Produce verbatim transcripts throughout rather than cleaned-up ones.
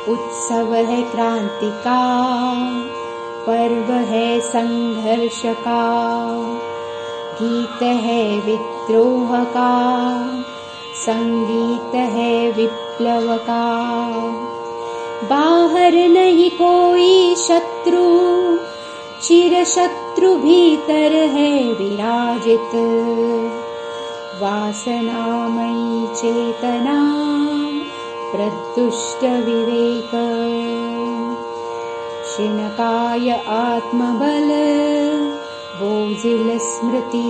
उत्सव है क्रांति का, पर्व है संघर्ष का, गीत है विद्रोह का, संगीत है विप्लव का। बाहर नहीं कोई शत्रु, चिर शत्रु भीतर है विराजित। वासनामयी चेतना, प्रदुष्ट विवेक, क्षीणकाय आत्मबल, बोझिल स्मृति।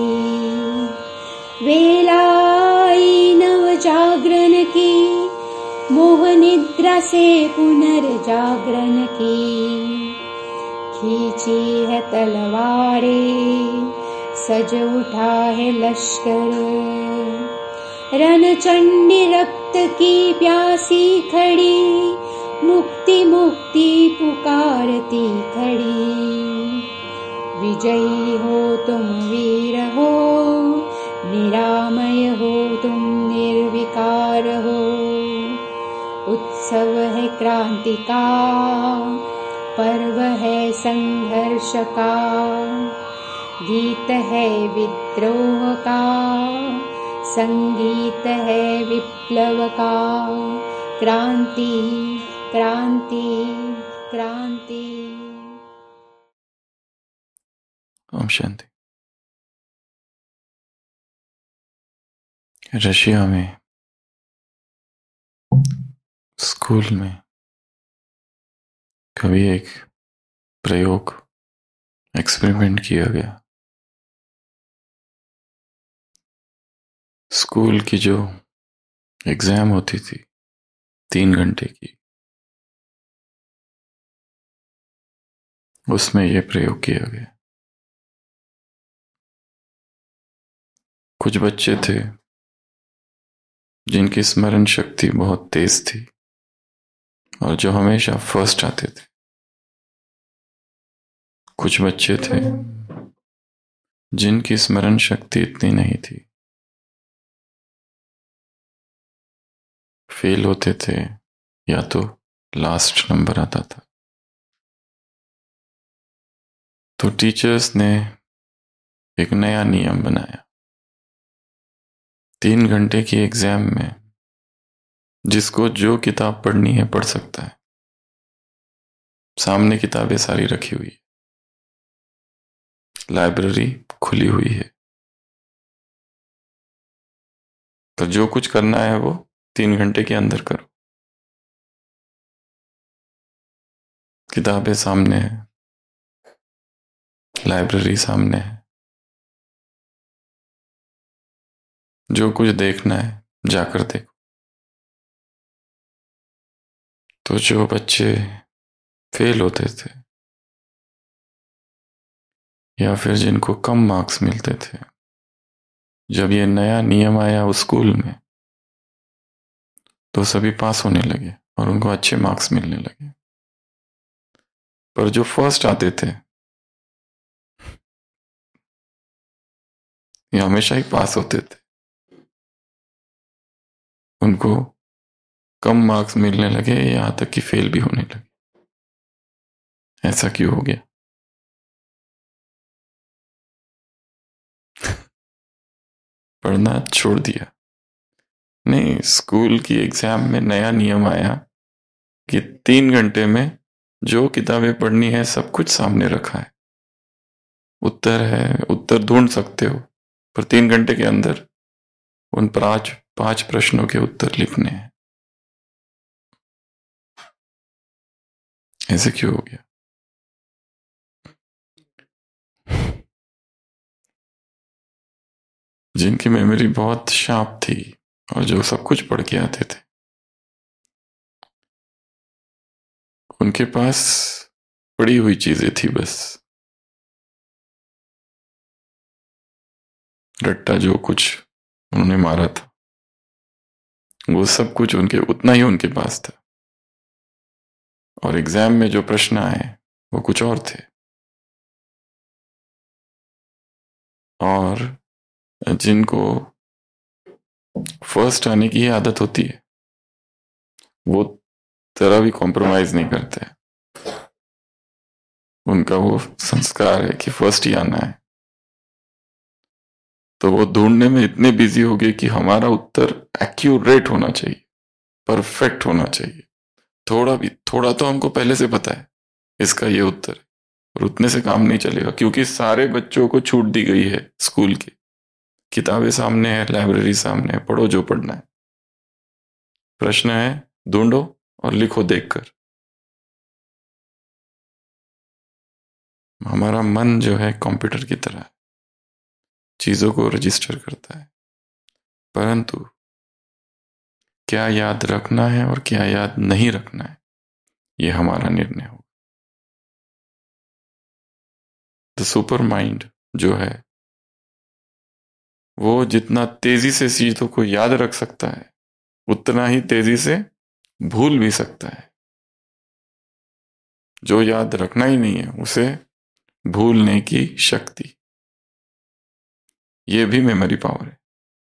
वेलाई नव जागरण की, मोह निद्रा से पुनर्जागरण की। खींची है तलवारे, सज उठा है लश्कर। रणचंडी रक्त की प्यासी खड़ी, मुक्ति मुक्ति पुकारती खड़ी। विजयी हो तुम वीर हो, निरामय हो तुम निर्विकार हो। उत्सव है क्रांति का, पर्व है संघर्ष का, गीत है विद्रोह का, संगीत है विप्लव का। क्रांति क्रांति क्रांति। ओम शांति। रशिया में स्कूल में कभी एक प्रयोग, एक्सपेरिमेंट किया गया। स्कूल की जो एग्जाम होती थी तीन घंटे की, उसमें यह प्रयोग किया गया। कुछ बच्चे थे जिनकी स्मरण शक्ति बहुत तेज थी और जो हमेशा फर्स्ट आते थे। कुछ बच्चे थे जिनकी स्मरण शक्ति इतनी नहीं थी, फेल होते थे या तो लास्ट नंबर आता था। तो टीचर्स ने एक नया नियम बनाया। तीन घंटे की एग्जाम में जिसको जो किताब पढ़नी है पढ़ सकता है। सामने किताबें सारी रखी हुई है, लाइब्रेरी खुली हुई है, तो जो कुछ करना है वो तीन घंटे के अंदर करो। किताबें सामने है, लाइब्रेरी सामने है, जो कुछ देखना है जाकर देखो। तो जो बच्चे फेल होते थे या फिर जिनको कम मार्क्स मिलते थे, जब ये नया नियम आया उस स्कूल में तो सभी पास होने लगे और उनको अच्छे मार्क्स मिलने लगे। पर जो फर्स्ट आते थे ये हमेशा ही पास होते थे, उनको कम मार्क्स मिलने लगे, यहां तक कि फेल भी होने लगे। ऐसा क्यों हो गया? पढ़ना छोड़ दिया? नहीं, स्कूल की एग्जाम में नया नियम आया कि तीन घंटे में जो किताबें पढ़नी है सब कुछ सामने रखा है। उत्तर है, उत्तर ढूंढ सकते हो, पर तीन घंटे के अंदर उन पांच पांच प्रश्नों के उत्तर लिखने हैं। ऐसे क्यों हो गया? जिनकी मेमोरी बहुत शार्प थी और जो सब कुछ पढ़ के आते थे, उनके पास पड़ी हुई चीजें थी बस। रट्टा जो कुछ उन्होंने मारा था वो सब कुछ उनके उतना ही उनके पास था, और एग्जाम में जो प्रश्न आए वो कुछ और थे। और जिनको फर्स्ट आने की आदत होती है वो जरा भी कॉम्प्रोमाइज नहीं करते। उनका वो संस्कार है कि फर्स्ट ही आना है। तो वो ढूंढने में इतने बिजी हो गए कि हमारा उत्तर एक्यूरेट होना चाहिए, परफेक्ट होना चाहिए। थोड़ा भी, थोड़ा तो हमको पहले से पता है इसका ये उत्तर है, और उतने से काम नहीं चलेगा, क्योंकि सारे बच्चों को छूट दी गई है स्कूल की। किताबें सामने है, लाइब्रेरी सामने है, पढ़ो जो पढ़ना है। प्रश्न है, ढूंढो और लिखो देखकर। हमारा मन जो है कंप्यूटर की तरह है, चीजों को रजिस्टर करता है, परंतु क्या याद रखना है और क्या याद नहीं रखना है, यह हमारा निर्णय होगा। द सुपर माइंड जो है वो जितना तेजी से चीजों को याद रख सकता है, उतना ही तेजी से भूल भी सकता है। जो याद रखना ही नहीं है उसे भूलने की शक्ति, ये भी मेमोरी पावर है।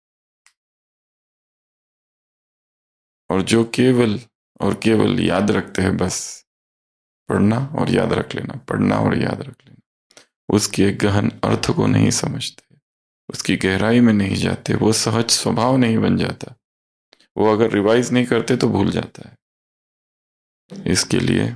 और जो केवल और केवल याद रखते हैं, बस पढ़ना और याद रख लेना, पढ़ना और याद रख लेना, उसके गहन अर्थ को नहीं समझते, उसकी गहराई में नहीं जाते, वो सहज स्वभाव नहीं बन जाता। वो अगर रिवाइज नहीं करते तो भूल जाता है। इसके लिए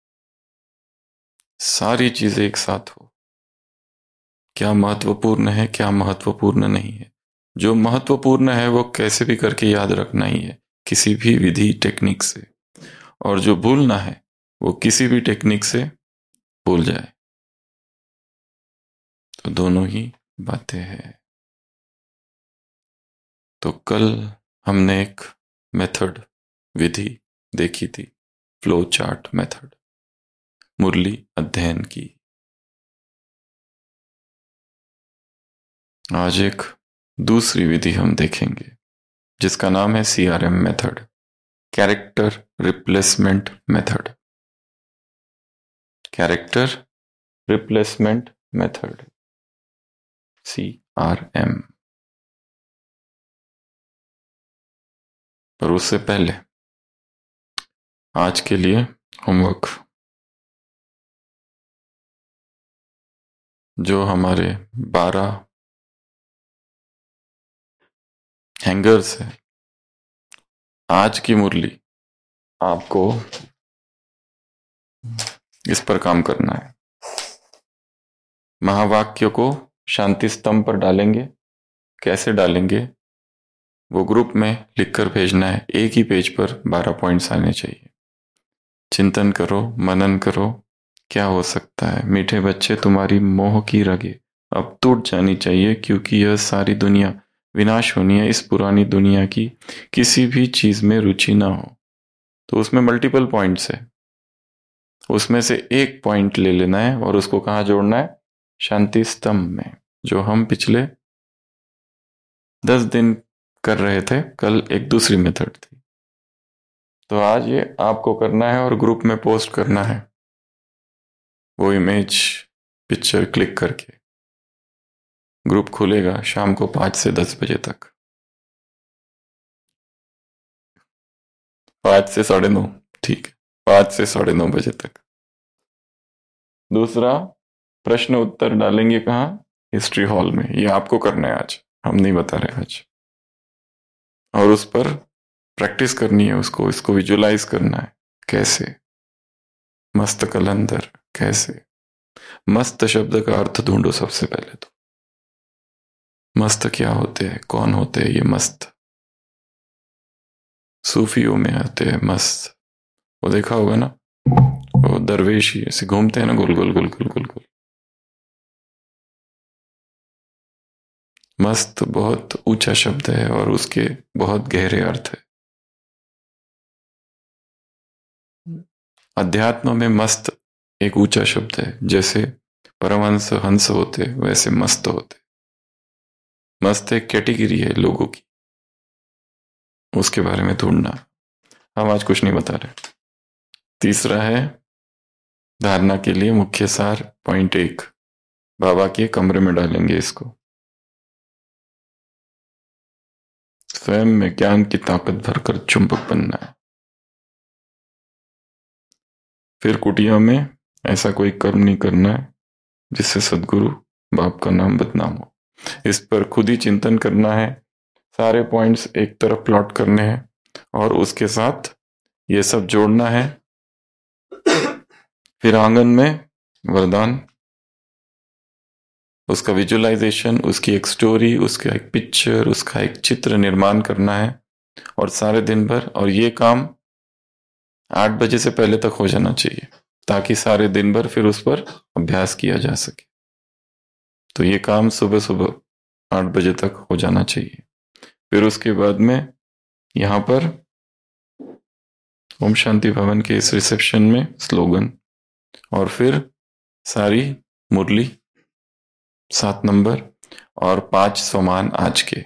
सारी चीजें एक साथ हो, क्या महत्वपूर्ण है क्या महत्वपूर्ण नहीं है। जो महत्वपूर्ण है वो कैसे भी करके याद रखना ही है, किसी भी विधि टेक्निक से, और जो भूलना है वो किसी भी टेक्निक से भूल जाए। तो दोनों ही बातें हैं। तो कल हमने एक मेथड, विधि देखी थी, फ्लो चार्ट मेथड, मुरली अध्ययन की। आज एक दूसरी विधि हम देखेंगे जिसका नाम है C R M method, character replacement method. Character replacement method, C R M. पर उससे पहले आज के लिए होमवर्क, जो हमारे बारह हैंगर्स है, आज की मुरली आपको इस पर काम करना है। महावाक्य को शांति स्तंभ पर डालेंगे। कैसे डालेंगे वो ग्रुप में लिखकर भेजना है। एक ही पेज पर बारह पॉइंट्स आने चाहिए। चिंतन करो, मनन करो, क्या हो सकता है। मीठे बच्चे, तुम्हारी मोह की रगे अब टूट जानी चाहिए, क्योंकि यह सारी दुनिया विनाश होनी है। इस पुरानी दुनिया की किसी भी चीज में रुचि ना हो। तो उसमें मल्टीपल पॉइंट्स है, उसमें से एक पॉइंट ले लेना है और उसको कहाँ जोड़ना है, शांति स्तंभ में, जो हम पिछले दस दिन कर रहे थे। कल एक दूसरी मेथड थी, तो आज ये आपको करना है और ग्रुप में पोस्ट करना है, वो इमेज पिक्चर क्लिक करके। ग्रुप खुलेगा शाम को पांच से दस बजे तक, पांच से साढ़े नौ, ठीक है, पांच से साढ़े नौ बजे तक। दूसरा प्रश्न उत्तर डालेंगे कहाँ, हिस्ट्री हॉल में। ये आपको करना है आज, हम नहीं बता रहे आज। और उस पर प्रैक्टिस करनी है, उसको इसको विजुलाइज करना है। कैसे, मस्त कलंदर कैसे। मस्त शब्द का अर्थ ढूंढो सबसे पहले तो। मस्त क्या होते हैं, कौन होते हैं ये मस्त। सूफियों में आते हैं मस्त, वो देखा होगा ना, वो दरवेश ही ऐसे घूमते हैं ना, गोल गोल गोल गोल गोल गोल। मस्त बहुत ऊंचा शब्द है और उसके बहुत गहरे अर्थ है। अध्यात्म में मस्त एक ऊंचा शब्द है। जैसे परमहंस हंस होते वैसे मस्त होते। मस्त एक कैटेगरी है लोगों की, उसके बारे में ढूंढना। हम आज कुछ नहीं बता रहे। तीसरा है धारणा के लिए मुख्य सार, पॉइंट एक, बाबा के कमरे में डालेंगे इसको। स्वयं में ज्ञान की ताकत भरकर चुंबक बनना है। फिर कुटिया में ऐसा कोई कर्म नहीं करना है जिससे सदगुरु बाप का नाम बदनाम हो। इस पर खुद ही चिंतन करना है, सारे पॉइंट्स एक तरफ प्लॉट करने हैं और उसके साथ ये सब जोड़ना है। फिर आंगन में वरदान, उसका विजुअलाइजेशन, उसकी एक स्टोरी, उसका एक पिक्चर, उसका एक चित्र निर्माण करना है और सारे दिन भर, और ये काम आठ बजे से पहले तक हो जाना चाहिए ताकि सारे दिन भर फिर उस पर अभ्यास किया जा सके। तो ये काम सुबह सुबह आठ बजे तक हो जाना चाहिए। फिर उसके बाद में यहाँ पर ओम शांति भवन के इस रिसेप्शन में स्लोगन, और फिर सारी मुरली सात नंबर और पांच सोमान आज के।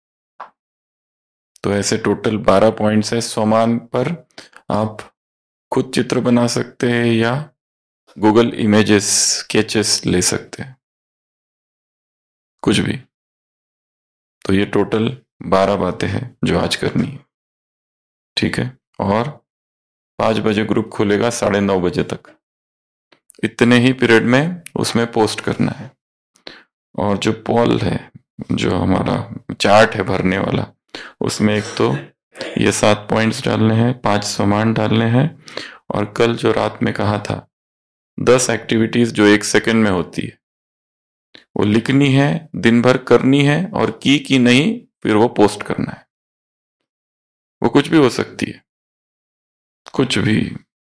तो ऐसे टोटल बारह पॉइंट्स है। सोमान पर आप खुद चित्र बना सकते हैं या गूगल इमेजेस स्केचेस ले सकते हैं, कुछ भी। तो ये टोटल बारह बातें हैं जो आज करनी है, ठीक है। और पाँच बजे ग्रुप खुलेगा साढ़े नौ बजे तक, इतने ही पीरियड में उसमें पोस्ट करना है। और जो पॉल है, जो हमारा चार्ट है भरने वाला, उसमें एक तो ये सात पॉइंट्स डालने हैं, पांच समान डालने हैं, और कल जो रात में कहा था दस एक्टिविटीज जो एक सेकंड में होती है वो लिखनी है, दिन भर करनी है, और की की नहीं फिर वो पोस्ट करना है। वो कुछ भी हो सकती है, कुछ भी।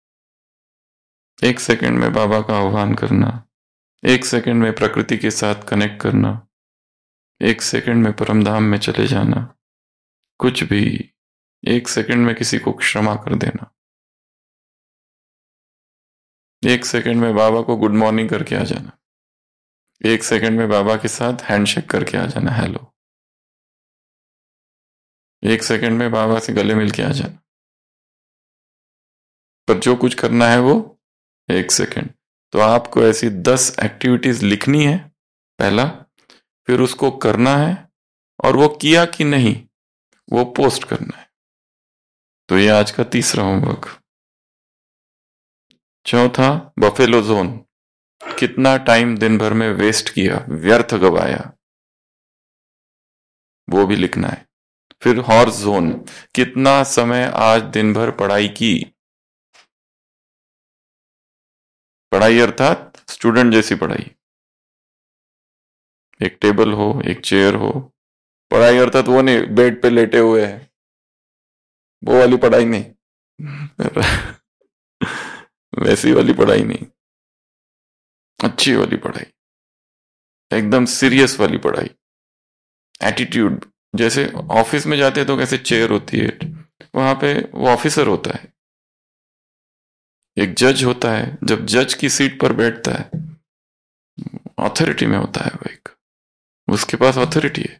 एक सेकंड में बाबा का आह्वान करना, एक सेकंड में प्रकृति के साथ कनेक्ट करना, एक सेकंड में परमधाम में चले जाना, कुछ भी। एक सेकंड में किसी को क्षमा कर देना, एक सेकंड में बाबा को गुड मॉर्निंग करके आ जाना, एक सेकंड में बाबा के साथ हैंडशेक करके आ जाना, हेलो। एक सेकंड में बाबा से गले मिल के आ जाना। पर जो कुछ करना है वो एक सेकंड। तो आपको ऐसी दस एक्टिविटीज लिखनी है पहला, फिर उसको करना है, और वो किया कि नहीं वो पोस्ट करना है। तो ये आज का तीसरा होमवर्क। चौथा, बफेलो जोन, कितना टाइम दिन भर में वेस्ट किया, व्यर्थ गवाया, वो भी लिखना है। फिर हॉर्स जोन, कितना समय आज दिन भर पढ़ाई की, पढ़ाई अर्थात स्टूडेंट जैसी पढ़ाई, एक टेबल हो, एक चेयर हो। पढ़ाई अर्थात वो नहीं बेड पे लेटे हुए हैं, वो वाली पढ़ाई नहीं वैसी वाली पढ़ाई नहीं, अच्छी वाली पढ़ाई, एकदम सीरियस वाली पढ़ाई, एटीट्यूड। जैसे ऑफिस में जाते हैं तो कैसे चेयर होती है, वहां पे वो ऑफिसर होता है, एक जज होता है। जब जज की सीट पर बैठता है, अथॉरिटी में होता है वो, एक उसके पास अथॉरिटी है।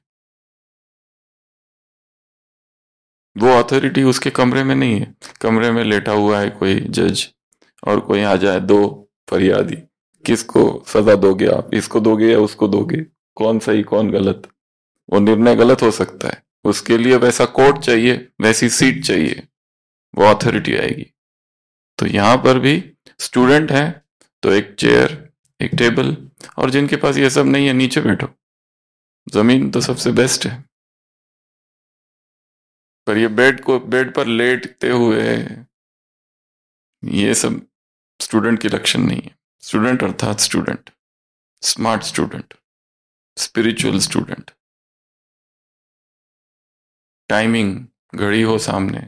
वो अथॉरिटी उसके कमरे में नहीं है, कमरे में लेटा हुआ है कोई जज, और कोई आ जाए दो फरियादी, किसको सजा दोगे आप, इसको दोगे या उसको दोगे, कौन सही कौन गलत, वो निर्णय गलत हो सकता है। उसके लिए वैसा कोर्ट चाहिए, वैसी सीट चाहिए, वो अथॉरिटी आएगी। तो यहां पर भी स्टूडेंट है तो एक चेयर, एक टेबल, और जिनके पास ये सब नहीं है नीचे बैठो, जमीन तो सबसे बेस्ट है। पर ये बेड को बेड पर लेटते हुए, ये सब स्टूडेंट की लक्षण नहीं है। स्टूडेंट अर्थात student, smart student, spiritual student. Timing, घड़ी हो सामने,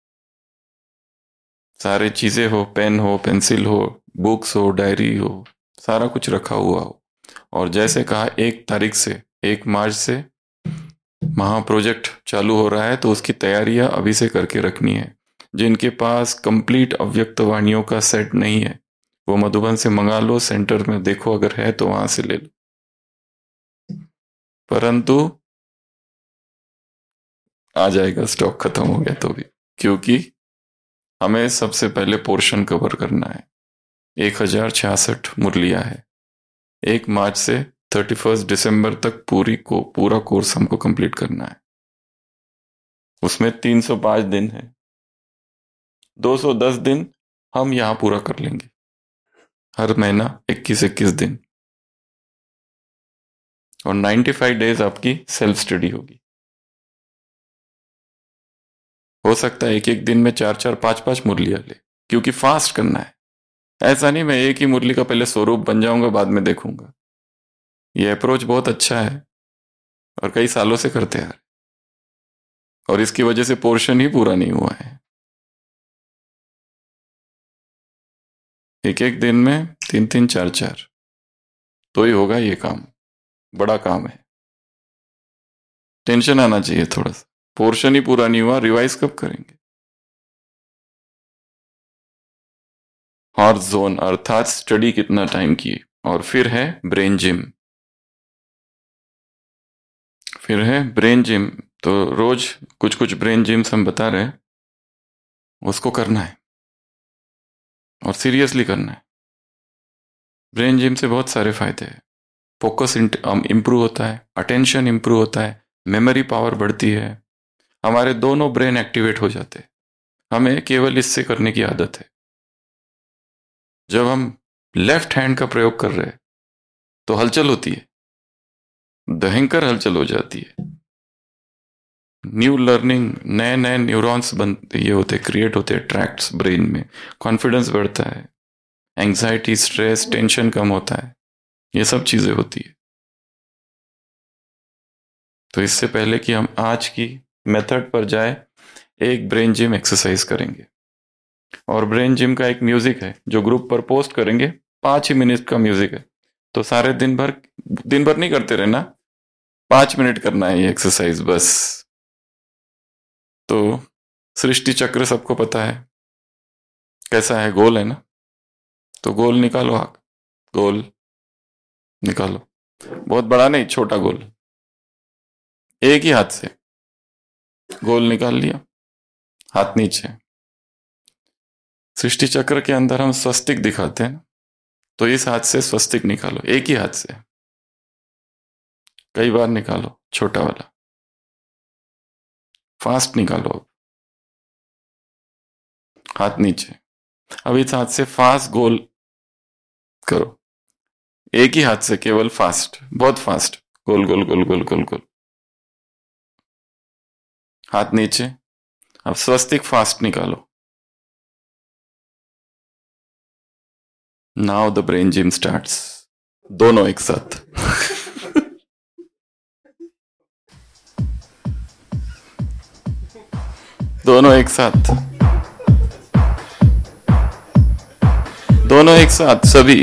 सारे चीजें हो, पेन हो, पेंसिल हो, बुक्स हो, डायरी हो, सारा कुछ रखा हुआ हो। और जैसे कहा एक तारीख से, एक मार्च से महा प्रोजेक्ट चालू हो रहा है, तो उसकी तैयारियां अभी से करके रखनी है। जिनके पास कंप्लीट अव्यक्त वाणियों का सेट नहीं है वो मधुबन से मंगा लो, सेंटर में देखो अगर है तो वहां से ले लो। परंतु आ जाएगा, स्टॉक खत्म हो गया तो भी, क्योंकि हमें सबसे पहले पोर्शन कवर करना है। एक हजार छियासठ मुरलियां है, एक मार्च से थर्टी फर्स्ट दिसंबर तक पूरी को पूरा कोर्स हमको कंप्लीट करना है। उसमें तीन सौ पाँच दिन है, दो सौ दस दिन हम यहां पूरा कर लेंगे, हर महीना इक्कीस इक्कीस दिन, और पचानवे डेज आपकी सेल्फ स्टडी होगी। हो सकता है एक एक दिन में चार चार पांच पांच मुरलियां ले, क्योंकि फास्ट करना है। ऐसा नहीं मैं एक ही मुरली का पहले स्वरूप बन जाऊंगा बाद में देखूंगा। ये अप्रोच बहुत अच्छा है और कई सालों से करते आ रहे, और इसकी वजह से पोर्शन ही पूरा नहीं हुआ है। एक एक दिन में तीन तीन चार चार तो ही होगा ये काम, बड़ा काम है। टेंशन आना चाहिए थोड़ा सा, पोर्शन ही पूरा नहीं हुआ, रिवाइज कब करेंगे। हॉर्स जोन अर्थात स्टडी कितना टाइम की, और फिर है ब्रेन जिम। फिर है ब्रेन जिम, तो रोज कुछ कुछ ब्रेन जिम्स हम बता रहे हैं, उसको करना है और सीरियसली करना है। ब्रेन जिम से बहुत सारे फायदे हैं। फोकस इंप्रूव होता है, अटेंशन इंप्रूव होता है, मेमोरी पावर बढ़ती है, हमारे दोनों ब्रेन एक्टिवेट हो जाते हैं। हमें केवल इससे करने की आदत है। जब हम लेफ्ट हैंड का प्रयोग कर रहे हैं तो हलचल होती है, भयंकर हलचल हो जाती है। न्यू लर्निंग, नए नए न्यूरॉन्स बन ये होते क्रिएट होते हैं ट्रैक्ट्स ब्रेन में, कॉन्फिडेंस बढ़ता है, एंग्जाइटी, स्ट्रेस, टेंशन कम होता है, ये सब चीजें होती है। तो इससे पहले कि हम आज की मेथड पर जाए, एक ब्रेन जिम एक्सरसाइज करेंगे। और ब्रेन जिम का एक म्यूजिक है जो ग्रुप पर पोस्ट करेंगे, पांच ही मिनट का म्यूजिक है। तो सारे दिन भर दिन भर नहीं करते रहना, पांच मिनट करना है ये एक्सरसाइज बस। तो सृष्टि चक्र सबको पता है कैसा है, गोल है ना, तो गोल निकालो, आग गोल निकालो, बहुत बड़ा नहीं, छोटा गोल, एक ही हाथ से गोल निकाल लिया, हाथ नीचे। सृष्टि चक्र के अंदर हम स्वस्तिक दिखाते हैं, तो इस हाथ से स्वस्तिक निकालो, एक ही हाथ से, कई बार निकालो, छोटा वाला, फास्ट निकालो। अब हाथ नीचे, अब इस हाथ से फास्ट गोल करो, एक ही हाथ से केवल फास्ट, बहुत फास्ट, गोल गोल गोल गोल गोल गोल, हाथ नीचे। अब स्वस्तिक फास्ट निकालो। Now the brain gym starts, दोनों एक साथ। दोनों एक साथ, दोनों एक साथ, सभी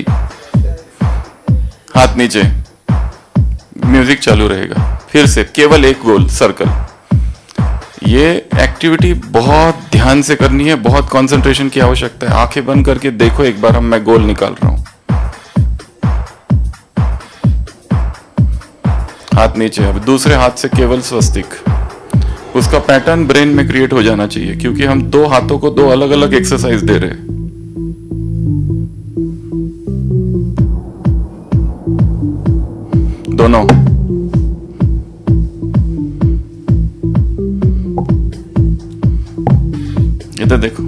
हाथ नीचे, म्यूजिक चालू रहेगा। फिर से केवल एक गोल सर्कल। ये एक्टिविटी बहुत ध्यान से करनी है, बहुत कंसंट्रेशन की आवश्यकता है। आंखें बंद करके देखो एक बार, हम मैं गोल निकाल रहा हूं, हाथ नीचे। अब दूसरे हाथ से केवल स्वस्तिक, उसका पैटर्न ब्रेन में क्रिएट हो जाना चाहिए, क्योंकि हम दो हाथों को दो अलग अलग एक्सरसाइज दे रहे हैं। दोनों इधर देखो,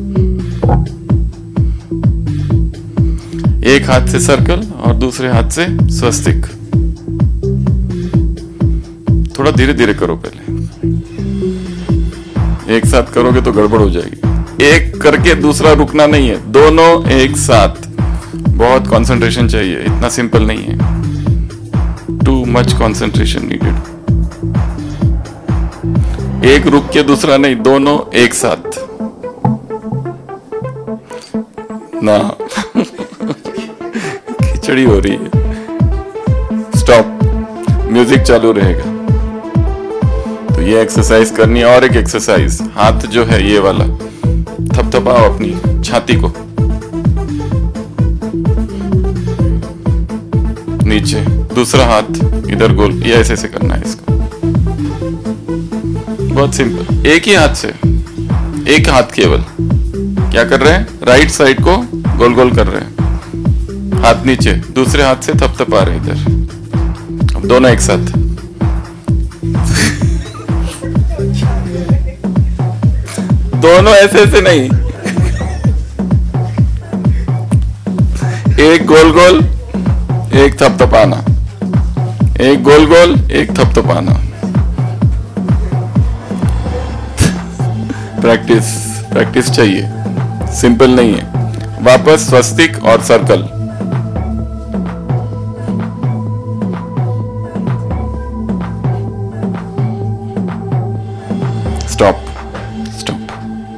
एक हाथ से सर्कल और दूसरे हाथ से स्वस्तिक। थोड़ा धीरे धीरे करो, पहले एक साथ करोगे तो गड़बड़ हो जाएगी। एक करके दूसरा रुकना नहीं है, दोनों एक साथ। बहुत कंसंट्रेशन चाहिए, इतना सिंपल नहीं है, टू मच कंसंट्रेशन नीडेड। एक रुक के दूसरा नहीं, दोनों एक साथ ना। खिचड़ी हो रही है। स्टॉप, म्यूजिक चालू रहेगा। तो ये एक्सरसाइज करनी है। और एक एक्सरसाइज, हाथ जो है ये वाला, थपथपाओ अपनी छाती को, नीचे, दूसरा हाथ इधर गोल, ये ऐसे ऐसे करना है इसको। बहुत सिंपल, एक ही हाथ से, एक हाथ केवल क्या कर रहे हैं, राइट साइड को गोल गोल कर रहे हैं, हाथ नीचे, दूसरे हाथ से थपथपा रहे इधर। अब दोनों एक साथ। दोनों ऐसे ऐसे नहीं, एक गोल गोल एक थपथपाना, एक गोल गोल एक थपथपाना। प्रैक्टिस प्रैक्टिस चाहिए, सिंपल नहीं है। वापस स्वस्तिक और circle. Stop stop.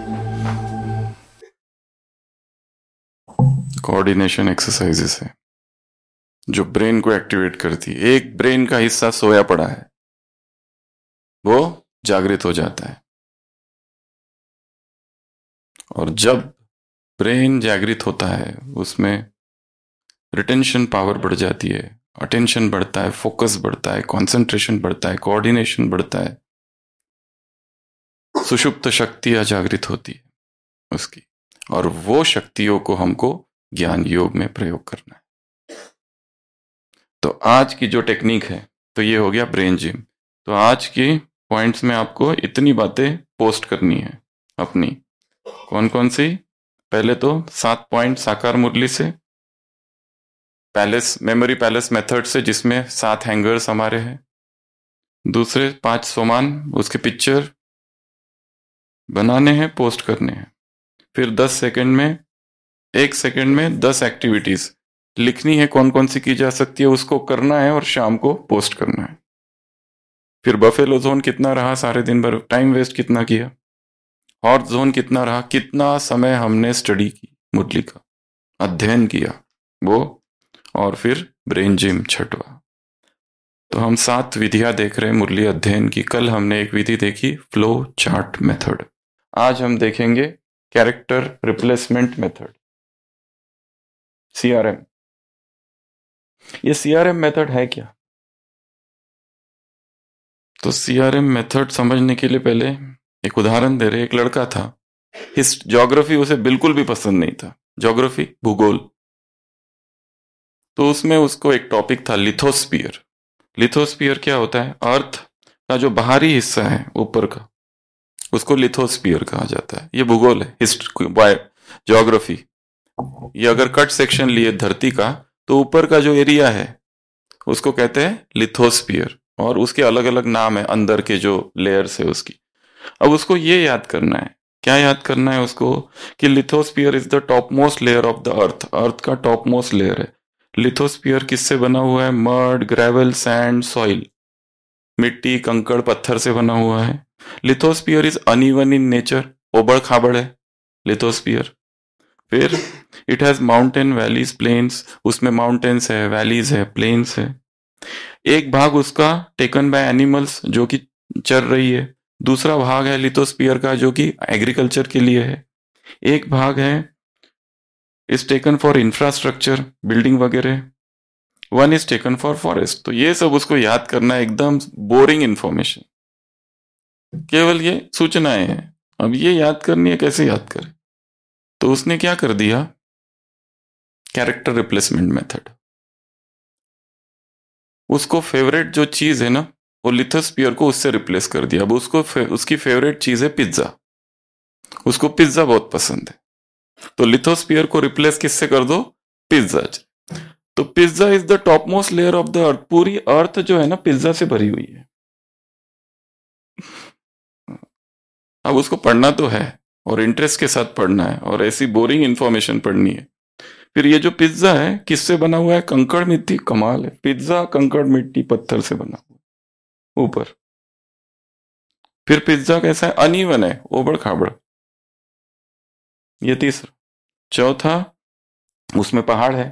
Coordination exercises है जो ब्रेन को एक्टिवेट करती है। एक ब्रेन का हिस्सा सोया पड़ा है, वो जागृत हो जाता है, और जब ब्रेन जागृत होता है उसमें रिटेंशन पावर बढ़ जाती है, अटेंशन बढ़ता है, फोकस बढ़ता है, कंसंट्रेशन बढ़ता है, कोऑर्डिनेशन बढ़ता है, सुषुप्त शक्तियां जागृत होती है उसकी, और वो शक्तियों को हमको ज्ञान योग में प्रयोग करना है। तो आज की जो टेक्निक है, तो ये हो गया ब्रेन जिम। तो आज की पॉइंट्स में आपको इतनी बातें पोस्ट करनी है अपनी। कौन कौन सी? पहले तो सात पॉइंट साकार मुरली से, पैलेस मेमोरी पैलेस मेथड से जिसमें सात हैंगर्स हमारे हैं। दूसरे पांच सोमान, उसके पिक्चर बनाने हैं, पोस्ट करने हैं। फिर दस सेकंड में, एक सेकंड में दस एक्टिविटीज लिखनी है, कौन कौन सी की जा सकती है उसको करना है और शाम को पोस्ट करना है। फिर बफेलो जोन कितना रहा सारे दिन भर, टाइम वेस्ट कितना किया, हॉर्स जोन कितना रहा, कितना समय हमने स्टडी की, मुरली का अध्ययन किया वो, और फिर ब्रेन जिम छठवा। तो हम सात विधियां देख रहे हैं मुरली अध्ययन की। कल हमने एक विधि देखी, फ्लो चार्ट मेथड। आज हम देखेंगे कैरेक्टर रिप्लेसमेंट मेथड, सीआरएम। ये सीआरएम मेथड है क्या? तो सीआरएम मेथड समझने के लिए पहले एक उदाहरण दे रहे। एक लड़का था, हिस्ट ज्योग्राफी उसे बिल्कुल भी पसंद नहीं था, ज्योग्राफी भूगोल। तो उसमें उसको एक टॉपिक था लिथोस्फीयर। लिथोस्फीयर क्या होता है? अर्थ का जो बाहरी हिस्सा है ऊपर का, उसको लिथोस्फीयर कहा जाता है। ये भूगोल है, हिस्ट्री, ज्योग्राफी। ये अगर कट सेक्शन लिए धरती का, तो ऊपर का जो एरिया है उसको कहते हैं लिथोस्फीयर, और उसके अलग अलग नाम है अंदर के जो लेयर्स है उसकी। अब उसको ये याद करना है, क्या याद करना है उसको, कि lithosphere is the top most layer of the earth. Earth का टॉप मोस्ट लेयर है। लिथोस्फीयर किससे बना हुआ है? मड, ग्रेवल, सैंड, सॉइल, मिट्टी, कंकड़, पत्थर से बना हुआ है। Lithosphere is uneven in nature, ओबड़ खाबड़ है लिथोस्फीयर। फिर it has mountain, valleys, plains, उसमें माउंटेन्स है, वैलीज है, प्लेन्स है। एक भाग उसका टेकन बाय एनिमल्स, जो कि चर रही है। दूसरा भाग है लिथोस्फीयर का जो कि एग्रीकल्चर के लिए है। एक भाग है is taken for infrastructure, building वगैरह। One is taken for forest. तो ये सब उसको याद करना है, एकदम बोरिंग इंफॉर्मेशन, केवल ये सूचनाएं हैं। अब ये याद करनी है, कैसे याद करें? तो उसने क्या कर दिया, कैरेक्टर रिप्लेसमेंट मेथड। उसको फेवरेट जो चीज है ना, वो लिथोस्फीयर को उससे रिप्लेस कर दिया। अब उसको फे, उसकी फेवरेट चीज है पिज्जा, उसको पिज्जा बहुत पसंद है। तो लिथोस्फीयर को रिप्लेस किससे कर दो? पिज्जा। तो pizza is the top most layer of the earth. पूरी अर्थ जो है ना पिज्जा से भरी हुई है। अब उसको पढ़ना तो है, और इंटरेस्ट के साथ पढ़ना है, और ऐसी बोरिंग इंफॉर्मेशन पढ़नी है। फिर ये जो पिज्जा है किससे बना हुआ है? कंकड़ मिट्टी। कमाल है, पिज्जा कंकड़ मिट्टी पत्थर से बना हुआ ऊपर। फिर पिज्जा कैसा है? अनइवन है, ओबड़ खाबड़। ये तीसरा। चौथा, उसमें पहाड़ है।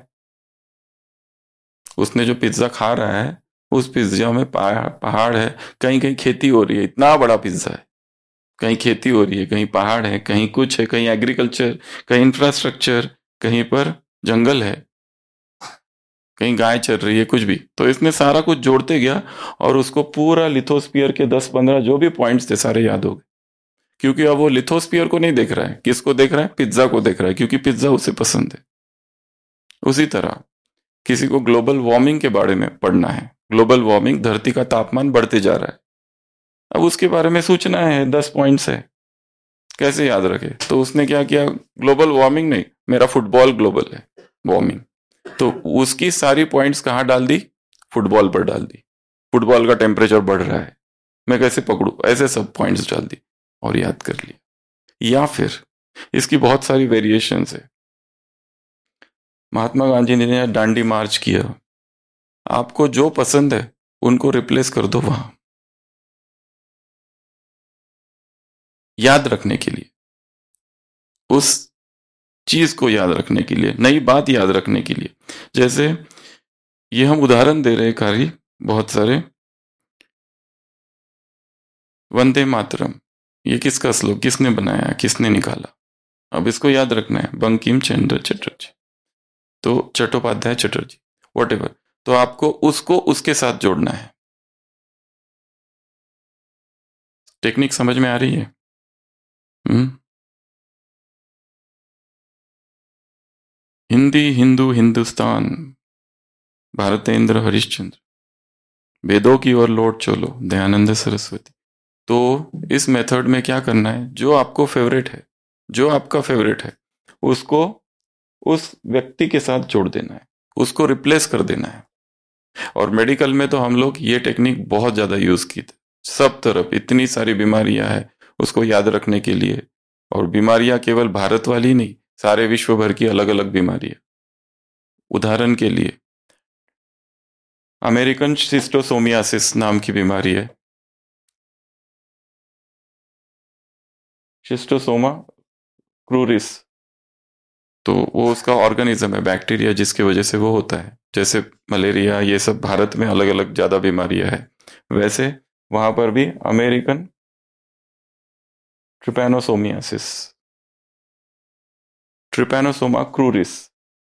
उसने जो पिज्जा खा रहा है उस पिज्जा में पहाड़ है, कहीं कहीं खेती हो रही है। इतना बड़ा पिज्जा है, कहीं खेती हो रही है, कहीं पहाड़ है, कहीं कुछ है, कहीं एग्रीकल्चर, कहीं इंफ्रास्ट्रक्चर, कहीं पर जंगल है, कहीं गाय चल रही है, कुछ भी। तो इसने सारा कुछ जोड़ते गया और उसको पूरा लिथोस्फीयर के दस पंद्रह जो भी पॉइंट्स थे सारे याद हो गए। क्योंकि अब वो लिथोस्फीयर को नहीं देख रहा है, किसको देख रहा है? पिज्जा को देख रहा है, क्योंकि पिज्जा उसे पसंद है। उसी तरह किसी को ग्लोबल वार्मिंग के बारे में पढ़ना है। ग्लोबल वार्मिंग, धरती का तापमान बढ़ते जा रहा है। अब उसके बारे में सूचना है, दस पॉइंट्स है, कैसे याद रखे? तो उसने क्या किया, ग्लोबल वार्मिंग नहीं, मेरा फुटबॉल ग्लोबल है वार्मिंग। तो उसकी सारी पॉइंट्स कहाँ डाल दी? फुटबॉल पर डाल दी। फुटबॉल का टेम्परेचर बढ़ रहा है, मैं कैसे पकड़ू, ऐसे सब पॉइंट्स डाल दी और याद कर लिया। या फिर इसकी बहुत सारी वेरिएशंस है। महात्मा गांधी ने डांडी मार्च किया, आपको जो पसंद है उनको रिप्लेस कर दो वहां, याद रखने के लिए, उस चीज को याद रखने के लिए, नई बात याद रखने के लिए। जैसे ये हम उदाहरण दे रहे कारी बहुत सारे। वंदे मातरम, ये किसका श्लोक, किसने बनाया, किसने निकाला? अब इसको याद रखना है, बंकिम चंद्र चटर्जी, तो चट्टोपाध्याय चटर्जी, वॉट एवर। तो आपको उसको उसके साथ जोड़ना है। टेक्निक समझ में आ रही है? हम्म हिंदी, हिंदू, हिंदुस्तान, भारतेंद्र हरिश्चंद्र, वेदों की ओर लौट चलो, दयानंद सरस्वती। तो इस मेथड में क्या करना है, जो आपको फेवरेट है, जो आपका फेवरेट है, उसको उस व्यक्ति के साथ जोड़ देना है, उसको रिप्लेस कर देना है। और मेडिकल में तो हम लोग ये टेक्निक बहुत ज्यादा यूज की थी। सब तरफ इतनी सारी बीमारियां हैं उसको याद रखने के लिए, और बीमारियां केवल भारत वाली नहीं, सारे विश्व भर की अलग अलग बीमारियां। उदाहरण के लिए अमेरिकन शिस्टोसोमियासिस नाम की बीमारी है, शिस्टोसोमा क्रूरिस। तो वो उसका ऑर्गेनिज्म है, बैक्टीरिया, जिसकी वजह से वो होता है। जैसे मलेरिया, ये सब भारत में अलग अलग ज्यादा बीमारियां है, वैसे वहां पर भी अमेरिकन ट्रिपैनोसोमियासिस, ट्रिपैनोसोमा क्रूरिस,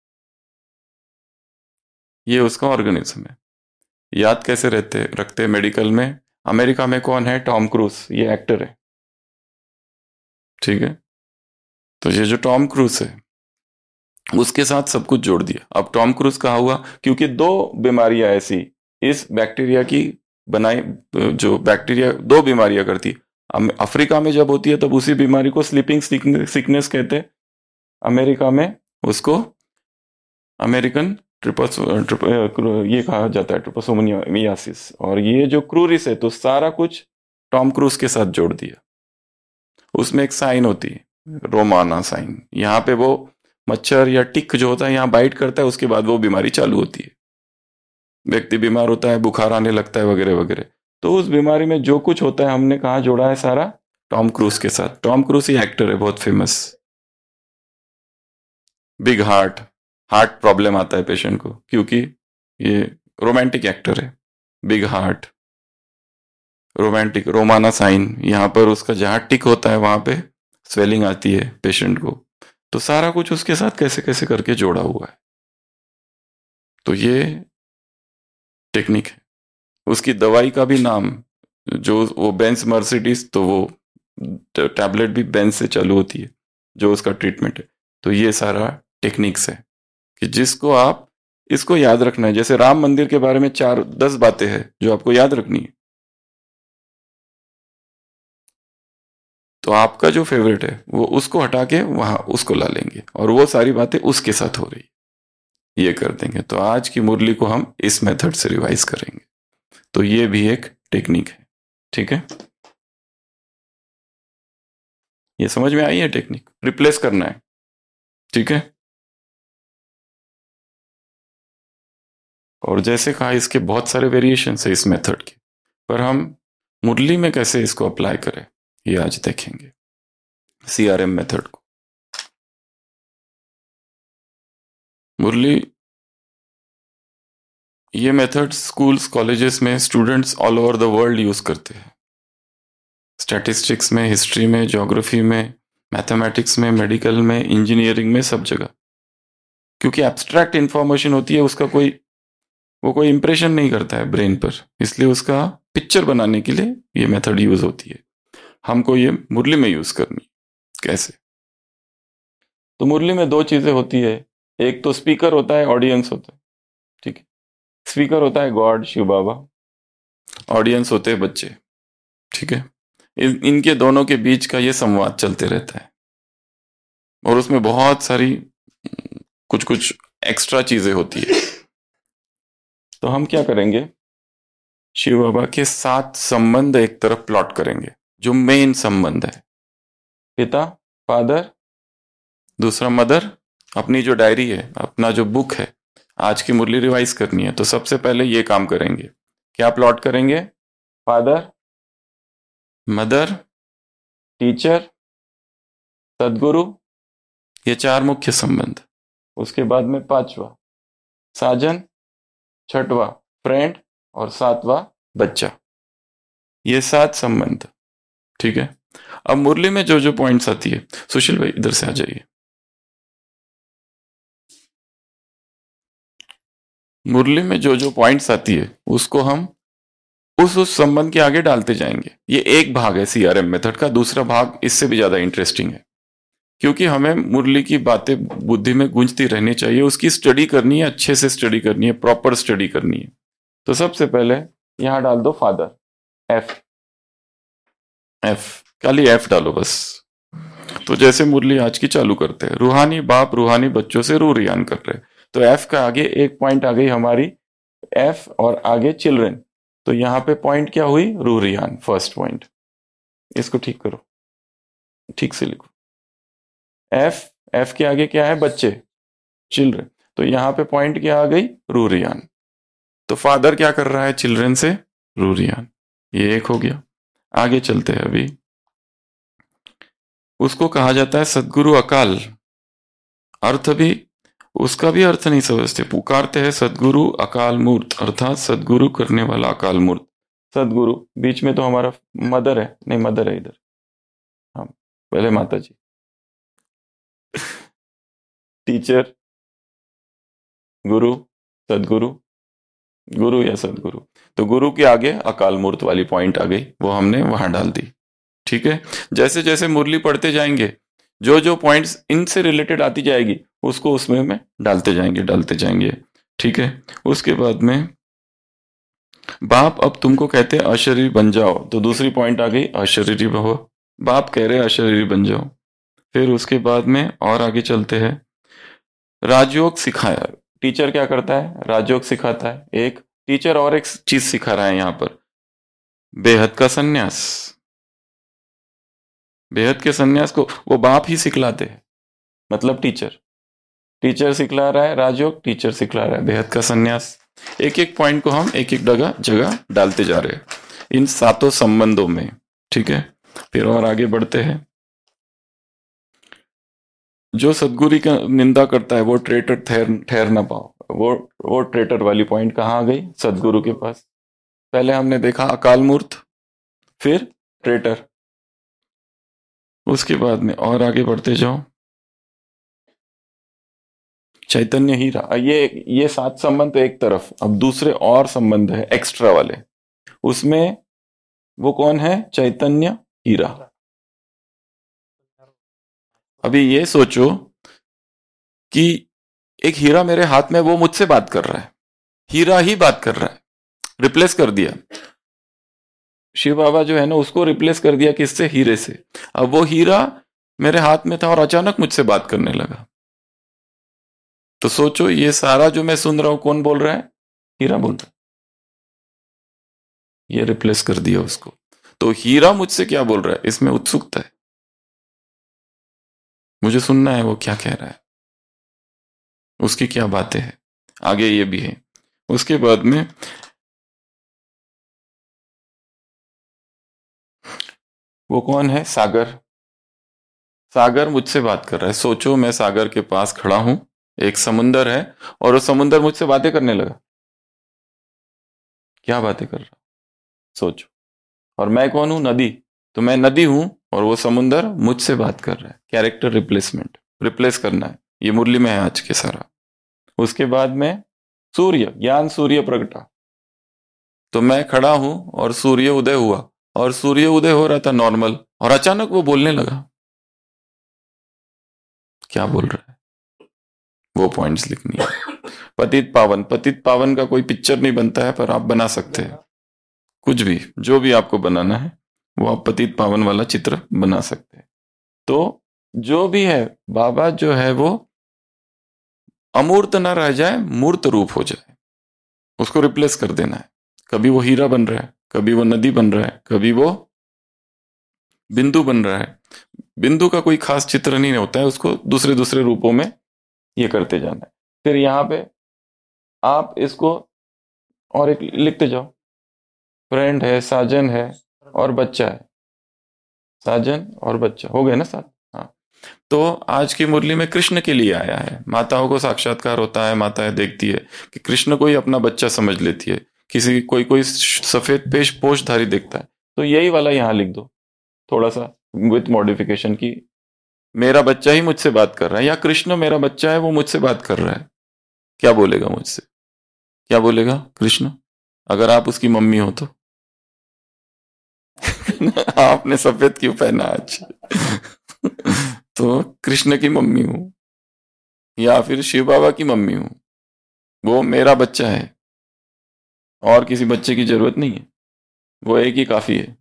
ये उसका ऑर्गेनिज्म है। याद कैसे रहते रखते मेडिकल में? अमेरिका में कौन है? टॉम क्रूज, ये एक्टर है, ठीक है। तो ये जो टॉम क्रूज है उसके साथ सब कुछ जोड़ दिया। अब टॉम क्रूज कहा हुआ क्योंकि दो बीमारियां ऐसी इस बैक्टीरिया की बनाई, जो बैक्टीरिया दो बीमारियां करती। अफ्रीका में जब होती है तब उसी बीमारी को स्लीपिंग सिकनेस कहते हैं, अमेरिका में उसको अमेरिकन ट्रिपस ट्रिप, ये कहा जाता है ट्रिपोसोमियासिस। और ये जो क्रूरिस है, तो सारा कुछ टॉम क्रूज के साथ जोड़ दिया। उसमें एक साइन होती है, रोमाना साइन। यहाँ पे वो मच्छर या टिक जो होता है यहाँ बाइट करता है, उसके बाद वो बीमारी चालू होती है, व्यक्ति बीमार होता है, बुखार आने लगता है वगैरह वगैरह। तो उस बीमारी में जो कुछ होता है हमने कहा जोड़ा है सारा टॉम क्रूज के साथ। टॉम क्रूज ही एक्टर है बहुत famous. Big heart, heart problem आता है पेशेंट को क्योंकि ये रोमांटिक एक्टर है। बिग हार्ट, रोमांटिक, रोमाना साइन, यहाँ पर उसका जहां टिक होता है वहां पे स्वेलिंग आती है पेशेंट को। तो सारा कुछ उसके साथ कैसे कैसे करके जोड़ा हुआ है। तो ये टेक्निक है। उसकी दवाई का भी नाम, जो वो बेंस मर्सिडीज, तो वो टैबलेट भी बेंस से चालू होती है जो उसका ट्रीटमेंट है। तो ये सारा टेक्निक्स है कि जिसको आप इसको याद रखना है। जैसे राम मंदिर के बारे में चार दस बातें हैं जो आपको याद रखनी है, तो आपका जो फेवरेट है वो उसको हटा के वहां उसको ला लेंगे और वो सारी बातें उसके साथ हो रही, ये कर देंगे। तो आज की मुरली को हम इस मेथड से रिवाइज करेंगे। तो ये भी एक टेक्निक है, ठीक है। ये समझ में आई है टेक्निक? रिप्लेस करना है, ठीक है। और जैसे कहा इसके बहुत सारे वेरिएशन है इस मेथड के, पर हम मुरली में कैसे इसको अप्लाई करें ये आज देखेंगे, सीआरएम मेथड को। मुरली, ये मेथड स्कूल्स कॉलेजेस में students all over the world use करते हैं। स्टैटिस्टिक्स में, हिस्ट्री में, ज्योग्राफी में, मैथमेटिक्स में, मेडिकल में, इंजीनियरिंग में, सब जगह। क्योंकि एब्स्ट्रैक्ट इंफॉर्मेशन होती है, उसका कोई वो कोई इंप्रेशन नहीं करता है ब्रेन पर, इसलिए उसका पिक्चर बनाने के लिए ये मेथड यूज होती है। हमको ये मुरली में यूज करनी। कैसे? तो मुरली में दो चीजें होती है। एक तो स्पीकर होता है, ऑडियंस होता है, ठीक है। स्पीकर होता है गॉड, शिव बाबा, ऑडियंस होते हैं बच्चे, ठीक है। इन, इनके दोनों के बीच का ये संवाद चलते रहता है और उसमें बहुत सारी कुछ कुछ एक्स्ट्रा चीजें होती है। तो हम क्या करेंगे, शिव बाबा के सात संबंध एक तरफ प्लॉट करेंगे, जो मेन संबंध है। पिता, फादर, दूसरा मदर, अपनी जो डायरी है, अपना जो बुक है, आज की मुरली रिवाइज करनी है, तो सबसे पहले ये काम करेंगे। क्या प्लॉट करेंगे? फादर, मदर, टीचर, सदगुरु, ये चार मुख्य संबंध। उसके बाद में पांचवा साजन, छठवा फ्रेंड और सातवां बच्चा। ये सात संबंध, ठीक है। अब मुरली में जो जो पॉइंट्स आती है, सुशील भाई इधर से आ जाइए। मुरली में जो जो पॉइंट्स आती है उसको हम उस उस संबंध के आगे डालते जाएंगे। ये एक भाग है सीआरएम मेथड का। दूसरा भाग इससे भी ज्यादा इंटरेस्टिंग है, क्योंकि हमें मुरली की बातें बुद्धि में गूंजती रहनी चाहिए, उसकी स्टडी करनी है, अच्छे से स्टडी करनी है, प्रॉपर स्टडी करनी है। तो सबसे पहले यहां डाल दो फादर, एफ एफ खाली एफ डालो बस। तो जैसे मुरली आज की चालू करते हैं, रूहानी बाप रूहानी बच्चों से रू रियान कर रहे, तो एफ का आगे एक पॉइंट आ गई हमारी, एफ और आगे चिल्ड्रन। तो यहां पे पॉइंट क्या हुई? रू रियान, फर्स्ट पॉइंट। इसको ठीक करो, ठीक से लिखो। एफ, एफ के आगे क्या है? बच्चे, चिल्ड्रन। तो यहां पे पॉइंट क्या आ गई? रू रियान। तो फादर क्या कर रहा है? चिल्ड्रन से रू रियान। ये एक हो गया। आगे चलते हैं। अभी उसको कहा जाता है सदगुरु अकाल। अर्थ भी उसका भी अर्थ नहीं समझते, पुकारते हैं सदगुरु अकाल मूर्त, अर्थात सदगुरु करने वाला अकाल मूर्त। सदगुरु बीच में तो हमारा मदर है, नहीं मदर है इधर, हाँ पहले माता जी। टीचर, गुरु, सदगुरु, गुरु या सदगुरु। तो गुरु के आगे अकाल मूर्त वाली पॉइंट आ गई, वो हमने वहां डाल दी, ठीक है। जैसे जैसे मुरली पढ़ते जाएंगे, जो जो पॉइंट्स इनसे रिलेटेड आती जाएगी उसको उसमें में डालते जाएंगे डालते जाएंगे ठीक है। उसके बाद में बाप अब तुमको कहते हैं अशरीरी बन जाओ, तो दूसरी पॉइंट आ गई अशरीरी भव। बाप कह रहे अशरीरी बन जाओ। फिर उसके बाद में और आगे चलते हैं, राजयोग सिखाया। टीचर क्या करता है? राजयोग सिखाता है। एक टीचर और एक चीज सिखा रहा है यहां पर, बेहद का सन्यास। बेहद के सन्यास को वो बाप ही सिखलाते हैं, मतलब टीचर टीचर सिखला रहा है राजयोग, टीचर सिखला रहा है बेहद का सन्यास। एक एक पॉइंट को हम एक एक जगह जगह डालते जा रहे हैं इन सातों संबंधों में, ठीक है। फिर और आगे बढ़ते हैं। जो सदगुरु का निंदा करता है वो ट्रेटर ठहर ठहर ना पाओ, वो वो ट्रेटर वाली पॉइंट कहाँ आ गई? सदगुरु के पास। पहले हमने देखा अकाल मूर्त, फिर ट्रेटर। उसके बाद में और आगे बढ़ते जाओ, चैतन्य हीरा। ये ये सात संबंध तो एक तरफ, अब दूसरे और संबंध है एक्स्ट्रा वाले, उसमें वो कौन है? चैतन्य हीरा। अभी ये सोचो कि एक हीरा मेरे हाथ में, वो मुझसे बात कर रहा है, हीरा ही बात कर रहा है, रिप्लेस कर दिया। शिव बाबा जो है ना, उसको रिप्लेस कर दिया किससे? हीरे से। अब वो हीरा मेरे हाथ में था और अचानक मुझसे बात करने लगा। तो सोचो ये सारा जो मैं सुन रहा हूं कौन बोल रहा है? हीरा बोल रहा है। ये रिप्लेस कर दिया उसको। तो हीरा मुझसे क्या बोल रहा है, इसमें उत्सुकता है, मुझे सुनना है वो क्या कह रहा है, उसकी क्या बातें हैं। आगे ये भी है। उसके बाद में वो कौन है? सागर। सागर मुझसे बात कर रहा है। सोचो मैं सागर के पास खड़ा हूं, एक समुंदर है और वो समुंदर मुझसे बातें करने लगा। क्या बातें कर रहा? सोचो। और मैं कौन हूं? नदी। तो मैं नदी हूं और वो समुंदर मुझसे बात कर रहा है। कैरेक्टर रिप्लेसमेंट, रिप्लेस करना है, ये मुरली में है आज के सारा। उसके बाद में सूर्य, ज्ञान सूर्य प्रगटा। तो मैं खड़ा हूं और सूर्य उदय हुआ, और सूर्य उदय हो रहा था नॉर्मल, और अचानक वो बोलने लगा। क्या बोल रहा है? वो पॉइंट्स लिखनी है। पतित पावन, पतित पावन का कोई पिक्चर नहीं बनता है, पर आप बना सकते हैं कुछ भी, जो भी आपको बनाना है वो आप पतित पावन वाला चित्र बना सकते हैं। तो जो भी है, बाबा जो है वो अमूर्त ना रह जाए, मूर्त रूप हो जाए, उसको रिप्लेस कर देना है। कभी वो हीरा बन रहा है, कभी वो नदी बन रहा है, कभी वो बिंदु बन रहा है। बिंदु का कोई खास चित्र नहीं होता है, उसको दूसरे दूसरे रूपों में ये करते जाना है। फिर यहाँ पे आप इसको और एक लिखते जाओ, फ्रेंड है, साजन है और बच्चा है। साजन और बच्चा हो गए ना साथ। हाँ, तो आज की मुरली में कृष्ण के लिए आया है। माताओं को साक्षात्कार होता है, माताएं देखती है कि कृष्ण को ही अपना बच्चा समझ लेती है। किसी कोई कोई सफेद पेश पोषधारी देखता है, तो यही वाला यहाँ लिख दो, थोड़ा सा विथ मॉडिफिकेशन की मेरा बच्चा ही मुझसे बात कर रहा है, या कृष्ण मेरा बच्चा है वो मुझसे बात कर रहा है। क्या बोलेगा मुझसे? क्या बोलेगा कृष्ण अगर आप उसकी मम्मी हो तो? आपने सफेद क्यों पहना आज? तो कृष्ण की मम्मी हूं, या फिर शिव बाबा की मम्मी हूं, वो मेरा बच्चा है और किसी बच्चे की जरूरत नहीं है, वो एक ही काफी है।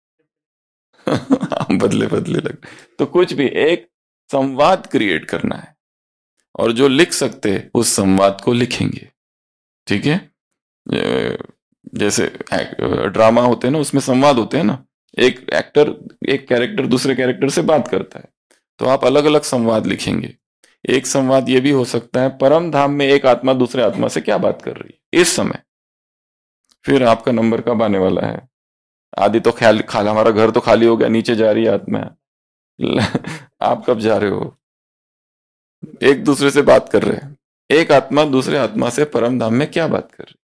बदले बदले लग, तो कुछ भी एक संवाद क्रिएट करना है, और जो लिख सकते उस संवाद को लिखेंगे। ठीक है? जैसे ड्रामा होते हैं ना, उसमें संवाद होते हैं ना, एक एक्टर एक कैरेक्टर दूसरे कैरेक्टर से बात करता है, तो आप अलग अलग संवाद लिखेंगे। एक संवाद ये भी हो सकता है, परम धाम में एक आत्मा दूसरे आत्मा से क्या बात कर रही है इस समय। फिर आपका नंबर कब आने वाला है? आदि तो ख्याल खाली, हमारा घर तो खाली हो गया, नीचे जा रही है आत्मा। आप कब जा रहे हो? एक दूसरे से बात कर रहे हैं, एक आत्मा दूसरे आत्मा से परम धाम में क्या बात कर रही,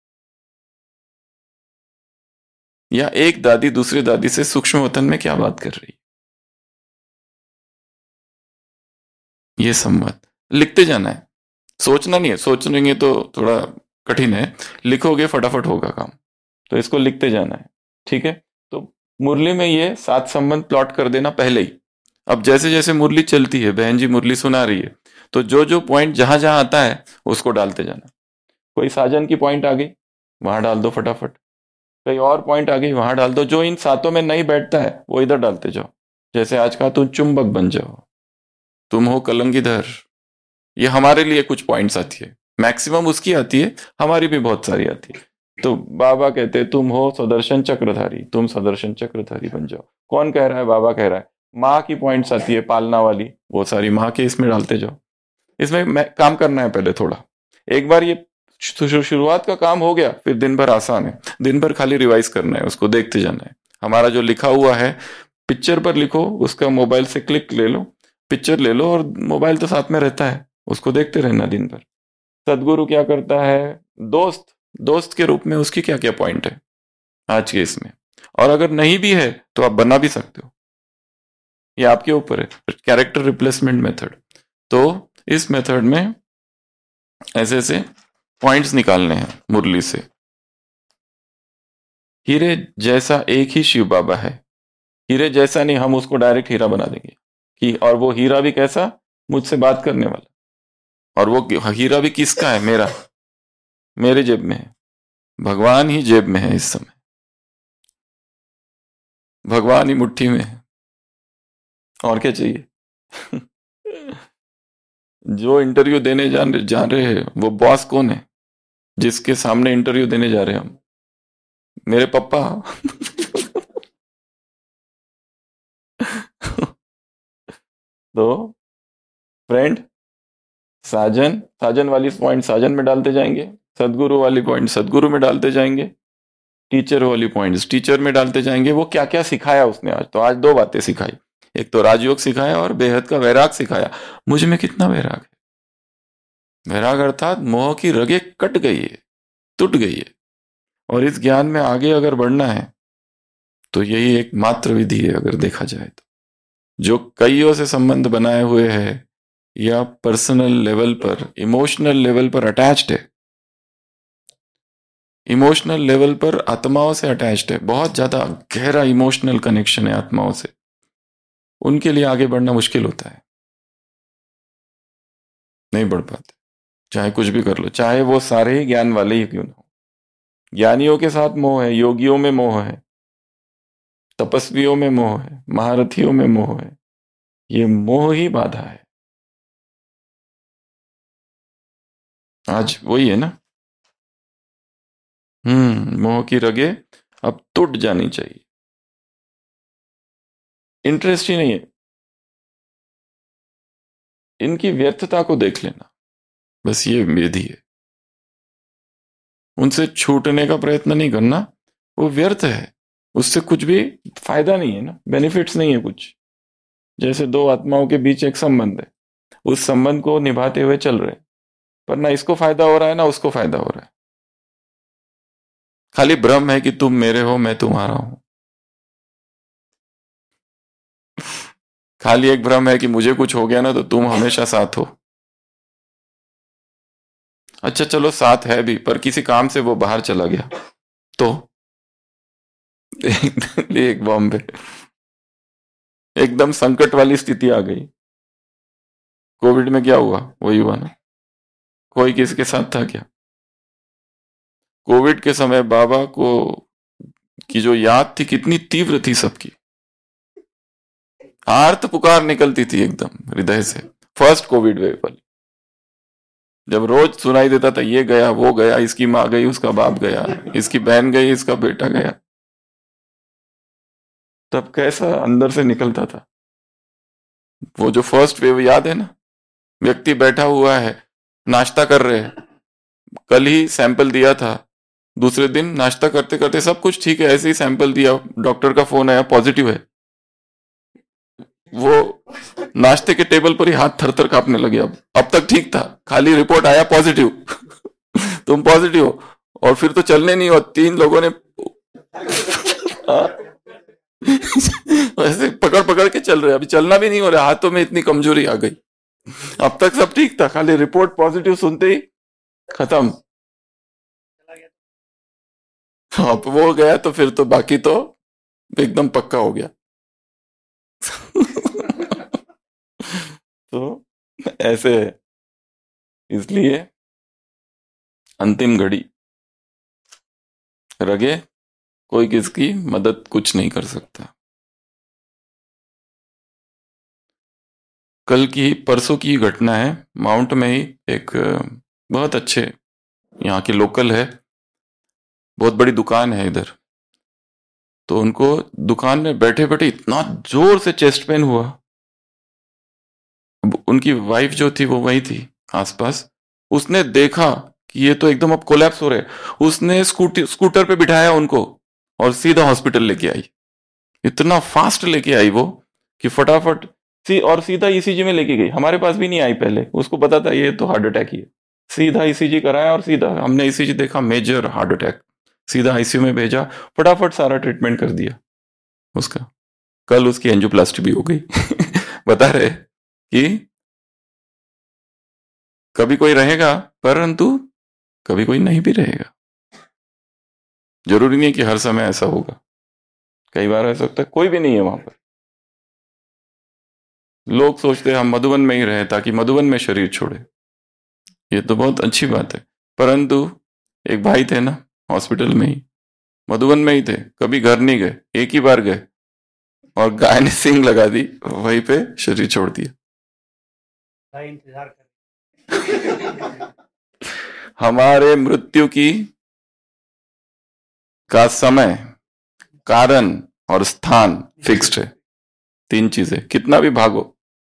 या एक दादी दूसरी दादी से सूक्ष्म वतन में क्या बात कर रही। ये संवाद लिखते जाना है, सोचना नहीं है। सोचेंगे तो थोड़ा कठिन है, लिखोगे फटाफट होगा काम। तो इसको लिखते जाना है। ठीक है? तो मुरली में ये सात संबंध प्लॉट कर देना पहले ही। अब जैसे जैसे मुरली चलती है, बहन जी मुरली सुना रही है, तो जो जो पॉइंट जहां जहां आता है उसको डालते जाना। कोई साजन की पॉइंट आ गई, वहां डाल दो फटाफट। कहीं और पॉइंट आ गई, वहां डाल दो। जो इन सातों में नहीं बैठता है वो इधर डालते जाओ। जैसे आज कहा, तुम चुंबक बन जाओ, तुम हो कलंगीधर। ये हमारे लिए कुछ पॉइंट्स आती है, मैक्सिमम उसकी आती है, हमारी भी बहुत सारी आती है। तो बाबा कहते हैं तुम हो सदर्शन चक्रधारी, तुम सदर्शन चक्रधारी बन जाओ। कौन कह रहा है? बाबा कह रहा है। माँ की पॉइंट्स आती है, पालना वाली, वो सारी माँ के इसमें डालते जाओ। इसमें मैं काम करना है पहले थोड़ा। एक बार ये शु- शुरुआत का काम हो गया, फिर दिन भर आसान है। दिन भर खाली रिवाइज करना है, उसको देखते जाना है। हमारा जो लिखा हुआ है पिक्चर पर लिखो, उसका मोबाइल से क्लिक ले लो, पिक्चर ले लो, और मोबाइल तो साथ में रहता है, उसको देखते रहना दिन भर। सदगुरु क्या करता है? दोस्त, दोस्त के रूप में उसकी क्या क्या पॉइंट है आज के इसमें, और अगर नहीं भी है तो आप बना भी सकते हो, ये आपके ऊपर है। कैरेक्टर रिप्लेसमेंट मेथड, तो इस मेथड में ऐसे ऐसे पॉइंट्स निकालने हैं मुरली से। हीरे जैसा एक ही शिव बाबा है। हीरे जैसा नहीं, हम उसको डायरेक्ट हीरा बना देंगे कि, और वो हीरा भी कैसा? मुझसे बात करने वाला। और वो हीरा भी किसका है? मेरा, मेरे जेब में है। भगवान ही जेब में है इस समय, भगवान ही मुट्ठी में है, और क्या चाहिए? जो इंटरव्यू देने जान जा रहे हैं, वो बॉस कौन है जिसके सामने इंटरव्यू देने जा रहे हैं हम? मेरे पापा। तो फ्रेंड, साजन, साजन वाली पॉइंट साजन में डालते जाएंगे, सदगुरु वाली पॉइंट सदगुरु में डालते जाएंगे, टीचर वाली पॉइंट्स टीचर में डालते जाएंगे। वो क्या क्या सिखाया उसने आज? तो आज दो बातें सिखाई, एक तो राजयोग सिखाया और बेहद का वैराग सिखाया। मुझ में कितना वैराग है? वैराग अर्थात मोह की रगे कट गई है, टूट गई है, और इस ज्ञान में आगे अगर बढ़ना है तो यही एक मात्र विधि है अगर देखा जाए तो। जो कईयों से संबंध बनाए हुए है, या पर्सनल लेवल पर, इमोशनल लेवल पर अटैच्ड है, इमोशनल लेवल पर आत्माओं से अटैच्ड है, बहुत ज्यादा गहरा इमोशनल कनेक्शन है आत्माओं से, उनके लिए आगे बढ़ना मुश्किल होता है, नहीं बढ़ पाते। चाहे कुछ भी कर लो, चाहे वो सारे ही ज्ञान वाले ही क्यों ना हो। ज्ञानियों के साथ मोह है, योगियों में मोह है, तपस्वियों में मोह है, महारथियों में मोह है। ये मोह ही बाधा है। आज वही है ना। हम्म मोह की रगे अब टूट जानी चाहिए। इंटरेस्ट ही नहीं है। इनकी व्यर्थता को देख लेना, बस ये विधि है। उनसे छूटने का प्रयत्न नहीं करना, वो व्यर्थ है, उससे कुछ भी फायदा नहीं है ना, बेनिफिट्स नहीं है कुछ। जैसे दो आत्माओं के बीच एक संबंध है, उस संबंध को निभाते हुए चल रहे हैं, पर ना इसको फायदा हो रहा है ना उसको फायदा हो रहा है। खाली भ्रम है कि तुम मेरे हो मैं तुम्हारा हूं। खाली एक भ्रम है कि मुझे कुछ हो गया ना तो तुम हमेशा साथ हो। अच्छा चलो साथ है भी, पर किसी काम से वो बाहर चला गया तो एक, एक बॉम्बे एकदम संकट वाली स्थिति आ गई। कोविड में क्या हुआ, वही हुआ ना। कोई किसके साथ था क्या? कोविड के समय बाबा को की जो याद थी कितनी तीव्र थी सबकी। आर्त पुकार निकलती थी एकदम हृदय से। फर्स्ट कोविड वेव वाली, जब रोज सुनाई देता था ये गया वो गया, इसकी माँ गई उसका बाप गया, इसकी बहन गई इसका बेटा गया, तब कैसा अंदर से निकलता था। वो जो फर्स्ट वेव याद है ना, व्यक्ति बैठा हुआ है, नाश्ता कर रहे हैं, कल ही सैंपल दिया था, दूसरे दिन नाश्ता करते करते सब कुछ ठीक है, ऐसे ही सैंपल दिया, डॉक्टर का फोन आया पॉजिटिव है। वो नाश्ते के टेबल पर ही हाथ थर थर कांपने लगे। अब अब तक ठीक था, खाली रिपोर्ट आया पॉजिटिव। तुम पॉजिटिव हो, और फिर तो चलने नहीं हो, तीन लोगों ने ऐसे पकड़ पकड़ के चल रहे, अभी चलना भी नहीं हो रहा, हाथों में इतनी कमजोरी आ गई। अब तक सब ठीक था, खाली रिपोर्ट पॉजिटिव सुनते ही खत्म। अब वो गया तो फिर तो बाकी तो एकदम पक्का हो गया। तो ऐसे है, इसलिए अंतिम घड़ी रगे कोई किसकी मदद कुछ नहीं कर सकता। कल की परसों की घटना है, माउंट में ही एक बहुत अच्छे यहाँ के लोकल है, बहुत बड़ी दुकान है इधर, तो उनको दुकान में बैठे बैठे इतना जोर से चेस्ट पेन हुआ। उनकी वाइफ जो थी वो वही थी आसपास, उसने देखा कि ये तो एकदम अब कोलैप्स हो रहे, उसने स्कूटी स्कूटर पे बिठाया उनको और सीधा हॉस्पिटल लेके आई। इतना फास्ट लेके आई वो कि फटाफट सी और सीधा ईसीजी में लेके गई। हमारे पास भी नहीं आई पहले, उसको पता था ये तो हार्ट अटैक ही है। सीधा ईसीजी कराया और सीधा हमने ईसीजी देखा मेजर हार्ट अटैक, सीधा आईसीयू में भेजा, फटाफट सारा ट्रीटमेंट कर दिया उसका। कल उसकी एंजियोप्लास्टी भी हो गई। बता रहे कि कभी कोई रहेगा परंतु कभी कोई नहीं भी रहेगा। जरूरी नहीं कि हर समय ऐसा होगा, कई बार ऐसा होता है कोई भी नहीं है वहां पर। लोग सोचते हैं हम मधुबन में ही रहे ताकि मधुबन में शरीर छोड़े, ये तो बहुत अच्छी बात है, परंतु एक भाई थे ना हॉस्पिटल में ही, मधुबन में ही थे, कभी घर नहीं गए, एक ही बार गए और गाय ने सिंग लगा दी, वहीं पे शरीर छोड़ दिया। इंतजार कर हमारे मृत्यु की का समय, कारण और स्थान फिक्स्ड है। तीन चीजें, कितना भी भागो।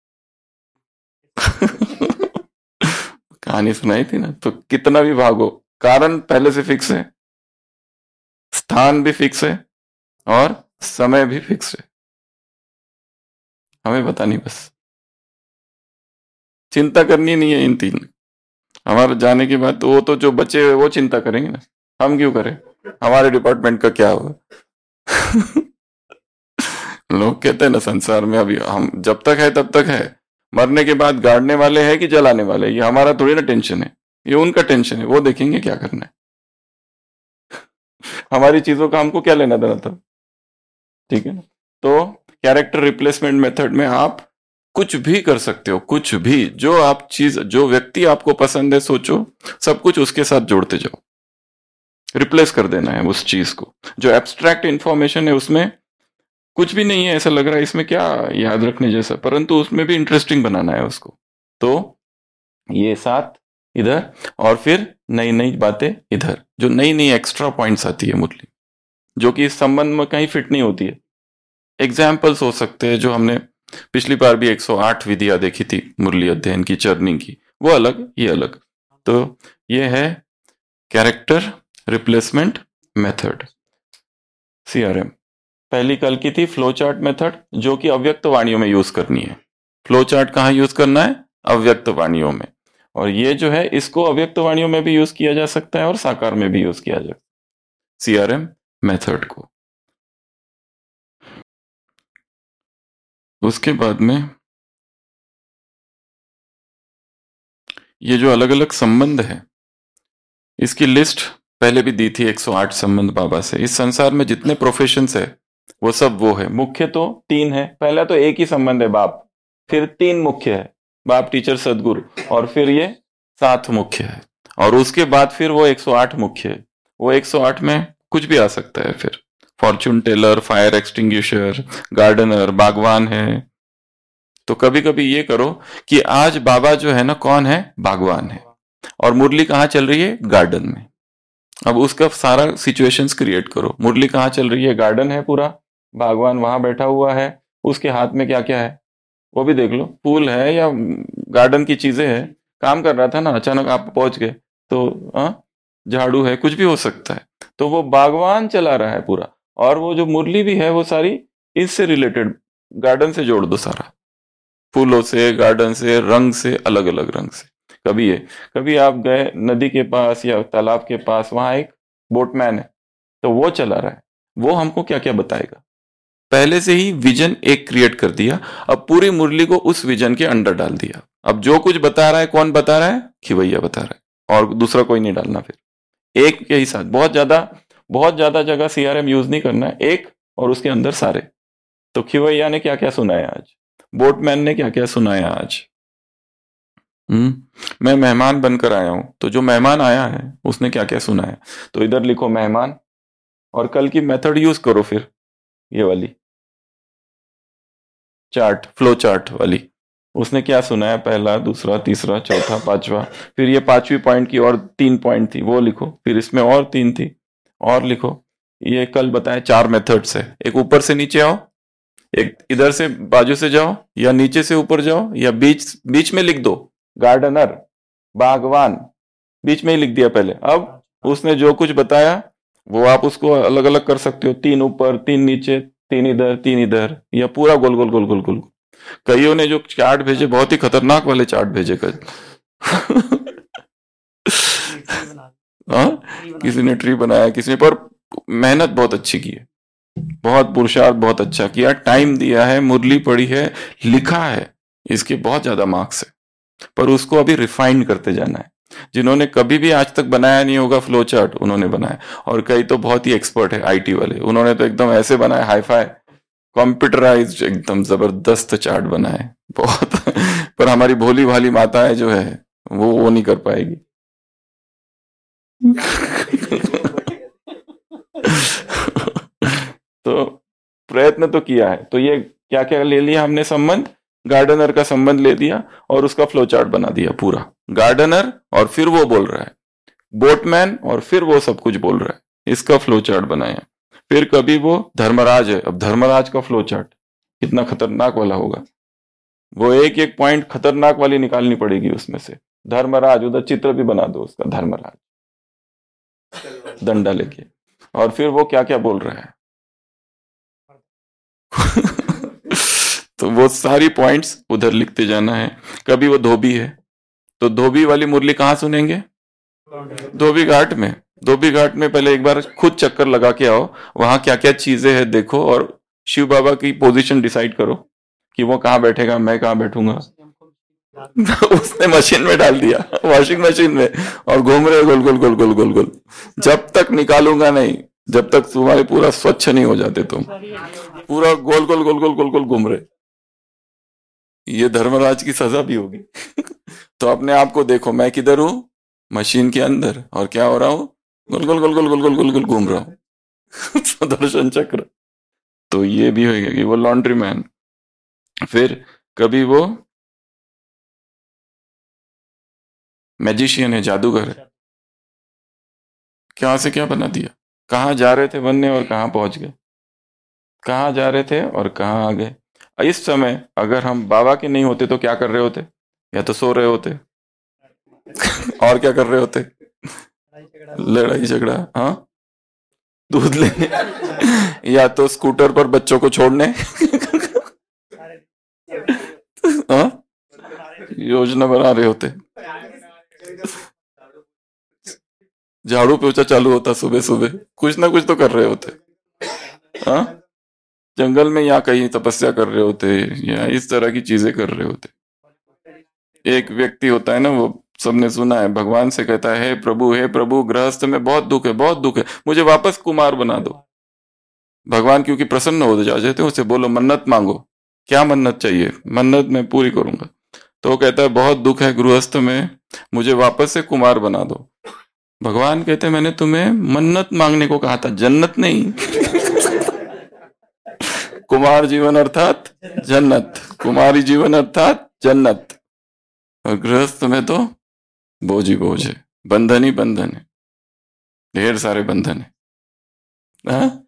कहानी सुनाई थी ना, तो कितना भी भागो, कारण पहले से फिक्स है, स्थान भी फिक्स है और समय भी फिक्स है। हमें पता नहीं, बस चिंता करनी नहीं है इन तीन। हमारे जाने के बाद तो वो तो जो बचे हुए वो चिंता करेंगे ना, हम क्यों करें, हमारे डिपार्टमेंट का क्या होगा। लोग कहते हैं ना संसार में अभी हम जब तक है तब तक है, मरने के बाद गाड़ने वाले हैं कि जलाने वाले, ये हमारा थोड़ी ना टेंशन है, ये उनका टेंशन है, वो देखेंगे क्या करना है। हमारी चीजों का हमको क्या लेना देना था, ठीक है ना। तो कैरेक्टर रिप्लेसमेंट मेथड में आप कुछ भी कर सकते हो, कुछ भी, जो आप चीज, जो व्यक्ति आपको पसंद है सोचो, सब कुछ उसके साथ जोड़ते जाओ, रिप्लेस कर देना है उस चीज को। जो एब्स्ट्रैक्ट इंफॉर्मेशन है उसमें कुछ भी नहीं है, ऐसा लग रहा है इसमें क्या याद रखने जैसा, परंतु उसमें भी इंटरेस्टिंग बनाना है उसको। तो ये सात इधर, और फिर नई नई बातें इधर, जो नई नई एक्स्ट्रा पॉइंट्स आती है मुरली, जो कि इस संबंध में कहीं फिट नहीं होती है। एग्जाम्पल्स हो सकते हैं, जो हमने पिछली बार भी एक सौ आठ विधियां देखी थी मुरली अध्ययन की, चर्निंग की, वो अलग, ये अलग। तो ये है कैरेक्टर रिप्लेसमेंट मेथड, सीआरएम। पहली कल की थी फ्लो चार्ट मेथड, जो कि अव्यक्त वाणियों में यूज करनी है। फ्लो चार्ट कहाँ यूज करना है? अव्यक्त वाणियों में। और ये जो है, इसको अव्यक्त वाणियों में भी यूज किया जा सकता है और साकार में भी यूज किया जा सकता है, सीआरएम मेथड को। उसके बाद में ये जो अलग अलग संबंध है, इसकी लिस्ट पहले भी दी थी, एक सौ आठ संबंध बाबा से। इस संसार में जितने प्रोफेशंस है वो सब वो है। मुख्य तो तीन है। पहला तो एक ही संबंध है, बाप, फिर तीन मुख्य है, बाप, टीचर, सदगुरु, और फिर ये सात मुख्य है, और उसके बाद फिर वो एक सौ आठ मुख्य है। वो एक सौ आठ में कुछ भी आ सकता है, फिर fortune teller, fire extinguisher, gardener, बागवान है। तो कभी कभी ये करो कि आज बाबा जो है ना, कौन है? बागवान है, और मुरली कहाँ चल रही है? गार्डन में। अब उसका सारा सिचुएशंस क्रिएट करो। मुरली कहाँ चल रही है? गार्डन है पूरा, बागवान वहां बैठा हुआ है, उसके हाथ में क्या क्या है वो भी देख लो, फूल है या गार्डन की चीजें है। काम कर रहा था ना, अचानक आप पहुंच गए तो हाँ, झाड़ू है, कुछ भी हो सकता है। तो वो बागवान चला रहा है पूरा, और वो जो मुरली भी है वो सारी इससे रिलेटेड, गार्डन से जोड़ दो सारा, फूलों से, गार्डन से, रंग से, अलग अलग रंग से। कभी ये, कभी आप गए नदी के पास या तालाब के पास, वहां एक बोटमैन है, तो वो चला रहा है, वो हमको क्या क्या बताएगा। पहले से ही विजन एक क्रिएट कर दिया, अब पूरी मुरली को उस विजन के अंडर डाल दिया। अब जो कुछ बता रहा है, कौन बता रहा है? खिवैया बता रहा है, और दूसरा कोई नहीं डालना। फिर एक के ही साथ बहुत ज्यादा बहुत ज्यादा जगह सीआरएम यूज नहीं करना है, एक और उसके अंदर सारे। तो खिवैया ने क्या क्या सुनाया आज, बोटमैन ने क्या क्या सुनाया आज। हम्म मैं मेहमान बनकर आया हूं, तो जो मेहमान आया है उसने क्या क्या सुनाया। तो इधर लिखो मेहमान, और कल की मेथड यूज करो फिर, ये वाली चार्ट, फ्लो चार्ट वाली। उसने क्या सुनाया, पहला, दूसरा, तीसरा, चौथा, पांचवा, फिर ये पांचवी पॉइंट की और तीन पॉइंट थी, वो लिखो। फिर इसमें और तीन थी, और लिखो। ये कल बताए चार मेथड्स है। एक ऊपर से नीचे आओ, एक इधर से बाजू से जाओ, या नीचे से ऊपर जाओ, या बीच बीच में लिख दो गार्डनर, बागवान, बीच में ही लिख दिया पहले। अब उसने जो कुछ बताया वो आप उसको अलग अलग कर सकते हो, तीन ऊपर, तीन नीचे, तीन इधर, तीन इधर, या पूरा गोल गोल गोल गोल गोल। कईयों ने जो चार्ट भेजे, बहुत ही खतरनाक वाले चार्ट भेजे कर। हाँ, किसी ने ट्री बनाया, किसी ने, पर मेहनत बहुत अच्छी की है, बहुत पुरुषार्थ बहुत अच्छा किया, टाइम दिया है, मुरली पढ़ी है, लिखा है, इसके बहुत ज्यादा मार्क्स है। पर उसको अभी रिफाइंड करते जाना है। जिन्होंने कभी भी आज तक बनाया नहीं होगा फ्लो चार्ट, उन्होंने बनाया। और कई तो बहुत ही एक्सपर्ट है, आईटी वाले, उन्होंने तो एकदम ऐसे बनाया, हाईफाई कंप्यूटराइज्ड, एकदम जबरदस्त चार्ट बनाए बहुत। पर हमारी भोली भाली माताएं जो है, वो वो नहीं कर पाएगी। तो प्रयत्न तो किया है। तो ये क्या क्या ले लिया हमने संबंध, गार्डनर का संबंध ले दिया, और उसका फ्लो चार्ट बना दिया पूरा। गार्डनर, और फिर वो बोल रहा है, बोटमैन, और फिर वो सब कुछ बोल रहा है, इसका फ्लो चार्ट बनाया। फिर कभी वो धर्मराज है, अब धर्मराज का फ्लो चार्ट कितना खतरनाक वाला होगा। वो एक एक पॉइंट खतरनाक वाली निकालनी पड़ेगी उसमें से। धर्मराज, उधर चित्र भी बना दो उसका, धर्मराज डंडा लेके, और फिर वो क्या क्या बोल रहा है। तो वो सारी पॉइंट्स उधर लिखते जाना है। कभी वो धोबी है, तो धोबी वाली मुरली कहाँ सुनेंगे? धोबी घाट में। धोबी घाट में पहले एक बार खुद चक्कर लगा के आओ, वहां क्या क्या चीजें हैं देखो, और शिव बाबा की पोजीशन डिसाइड करो कि वो कहाँ बैठेगा, मैं कहाँ बैठूंगा। उसने मशीन में डाल दिया, वॉशिंग मशीन में, और घूम रहे गोल गोल गोल गोल गोल गोल, जब तक निकालूंगा नहीं, जब तक तुम्हारे पूरा स्वच्छ नहीं हो जाते तुम, पूरा गोल गोल गोल गोल गोल गोल घूम रहे। ये धर्मराज की सजा भी होगी। तो अपने आप को देखो, मैं किधर हूं? मशीन के अंदर, और क्या हो रहा हूं? गोल गोल गोल गोल गोल गोल गोल गोल घूम रहा हूं। सुदर्शन चक्र। तो ये भी होगा कि वो लॉन्ड्री मैन। फिर कभी वो मैजिशियन है, जादूगर है। क्या से क्या बना दिया। कहाँ जा रहे थे बनने और कहाँ पहुंच गए, कहाँ जा रहे थे और कहाँ आ गए। इस समय अगर हम बाबा के नहीं होते तो क्या कर रहे होते, या तो सो रहे होते और क्या कर रहे होते, लड़ाई झगड़ा, हाँ, दूध लेने या तो स्कूटर पर बच्चों को छोड़ने हाँ, योजना बना रहे होते। झाड़ू पोछा चालू होता सुबह सुबह, कुछ ना कुछ तो कर रहे होते। हाँ, जंगल में या कहीं तपस्या कर रहे होते, या इस तरह की चीजें कर रहे होते। एक व्यक्ति होता है ना, वो सबने सुना है, भगवान से कहता है, हे प्रभु हे प्रभु, गृहस्थ में बहुत दुख है, बहुत दुख है, मुझे वापस कुमार बना दो। भगवान क्योंकि प्रसन्न हो जाते थे, उसे बोलो मन्नत मांगो, क्या मन्नत चाहिए, मन्नत मैं पूरी करूंगा। तो वो कहता है बहुत दुख है गृहस्थ में, मुझे वापस से कुमार बना दो। भगवान कहते हैं मैंने तुम्हें मन्नत मांगने को कहा था, जन्नत नहीं कुमार जीवन अर्थात जन्नत, कुमारी जीवन अर्थात जन्नत। और गृहस्थ में तो बोझ ही बोझ है, बंधन ही बंधन है, ढेर सारे बंधन है, हाँ?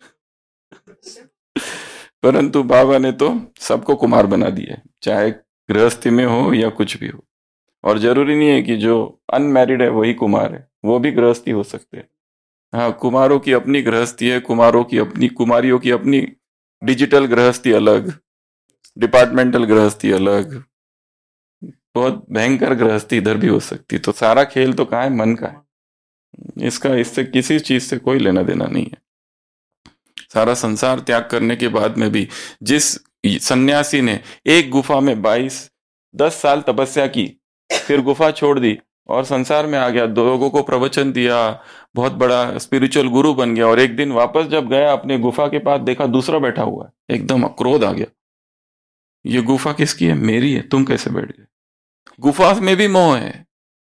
परंतु बाबा ने तो सबको कुमार बना दिया, चाहे गृहस्थी में हो या कुछ भी हो। और जरूरी नहीं है कि जो अनमैरिड है वही कुमार है, वो भी गृहस्थी हो सकते हैं। हाँ, कुमारों की अपनी गृहस्थी है, कुमारों की अपनी, कुमारियों की अपनी डिजिटल गृहस्थी अलग, डिपार्टमेंटल गृहस्थी अलग, बहुत भयंकर गृहस्थी इधर भी हो सकती। तो सारा खेल तो कहाँ है, मन का है। इसका इससे किसी चीज से कोई लेना देना नहीं है। सारा संसार त्याग करने के बाद में भी जिस सन्यासी ने एक गुफा में बाईस दस साल तपस्या की, फिर गुफा छोड़ दी और संसार में आ गया, दो लोगों को प्रवचन दिया, बहुत बड़ा स्पिरिचुअल गुरु बन गया, और एक दिन वापस जब गया अपने गुफा के पास, देखा दूसरा बैठा हुआ है, एकदम क्रोध आ गया, ये गुफा किसकी है, मेरी है, तुम कैसे बैठ गए। गुफा में भी मोह है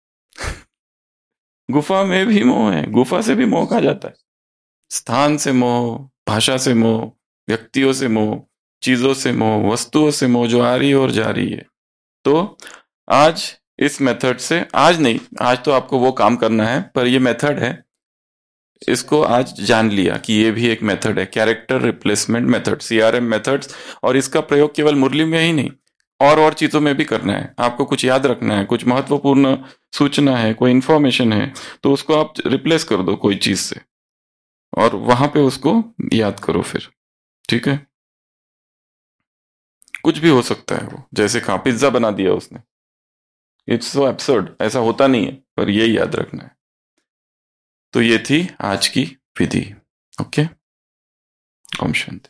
गुफा में भी मोह है, गुफा से भी मोह खा जाता है। स्थान से मोह, भाषा से मोह, व्यक्तियों से मोह, चीजों से मोह, वस्तुओं से मोह, जो आ रही है और जा रही है। तो आज इस मेथड से, आज नहीं, आज तो आपको वो काम करना है, पर ये मेथड है, इसको आज जान लिया कि ये भी एक मेथड है, character replacement method, CRM methods. और इसका प्रयोग केवल मुरली में ही नहीं, और और चीजों में भी करना है। आपको कुछ याद रखना है, कुछ महत्वपूर्ण सूचना है, कोई इंफॉर्मेशन है, तो उसको आप रिप्लेस कर दो कोई चीज से, और वहां पे उसको याद करो फिर, ठीक है। कुछ भी हो सकता है वो, जैसे कहा पिज्जा बना दिया उसने, इट्स सो एब्सर्ड, ऐसा होता नहीं है, पर ये याद रखना है। तो ये थी आज की विधि। ओके, ओम शांति।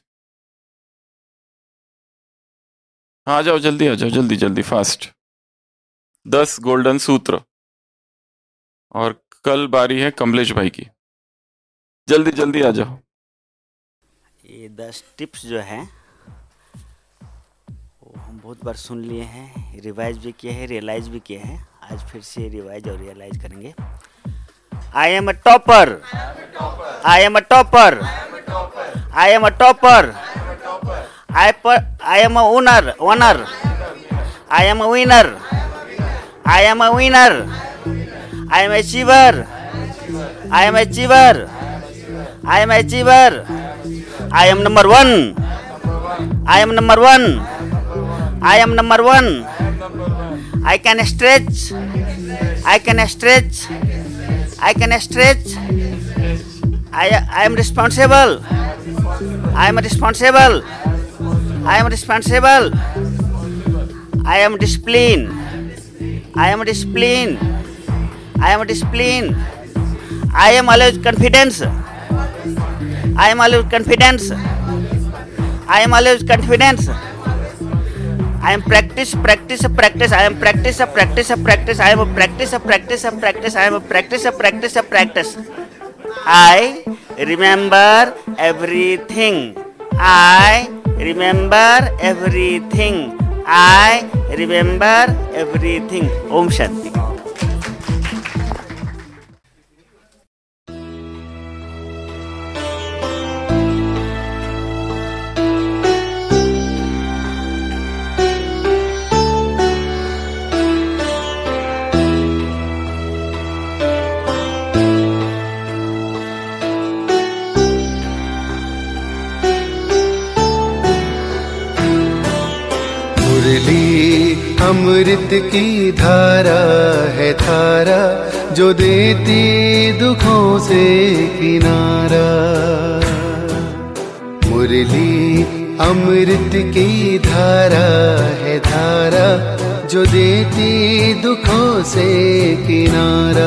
हाँ, आ जाओ, जल्दी आ जाओ, जल्दी जल्दी, फास्ट। दस गोल्डन सूत्र, और कल बारी है कमलेश भाई की, जल्दी जल्दी आ जाओ। ये दस टिप्स जो हैं वो हम बहुत बार सुन लिए हैं, रिवाइज भी किए हैं, रियलाइज भी किए हैं। आज फिर से रिवाइज और रियलाइज करेंगे। I am a topper, I am a topper, I am a topper, I पर I am a owner, owner, I am a winner, I am a winner, I am achiever, I am achiever, I am achiever, I am number one, I am number one, I am number one, I can stretch, I can stretch, I can stretch, I I am responsible, I am responsible, I am responsible, I am disciplined, I am disciplined, I am disciplined, I am always confidence, I am always confidence, I am always confidence, I am practice, practice, practice, I am practice, practice, practice, I am a practice, practice, practice, I am a practice, practice, practice. I remember everything, I remember everything, I remember everything. Om Shanti. अमृत की धारा है धारा जो देती दुखों से किनारा। मुरली अमृत की धारा है धारा जो देती दुखों से किनारा।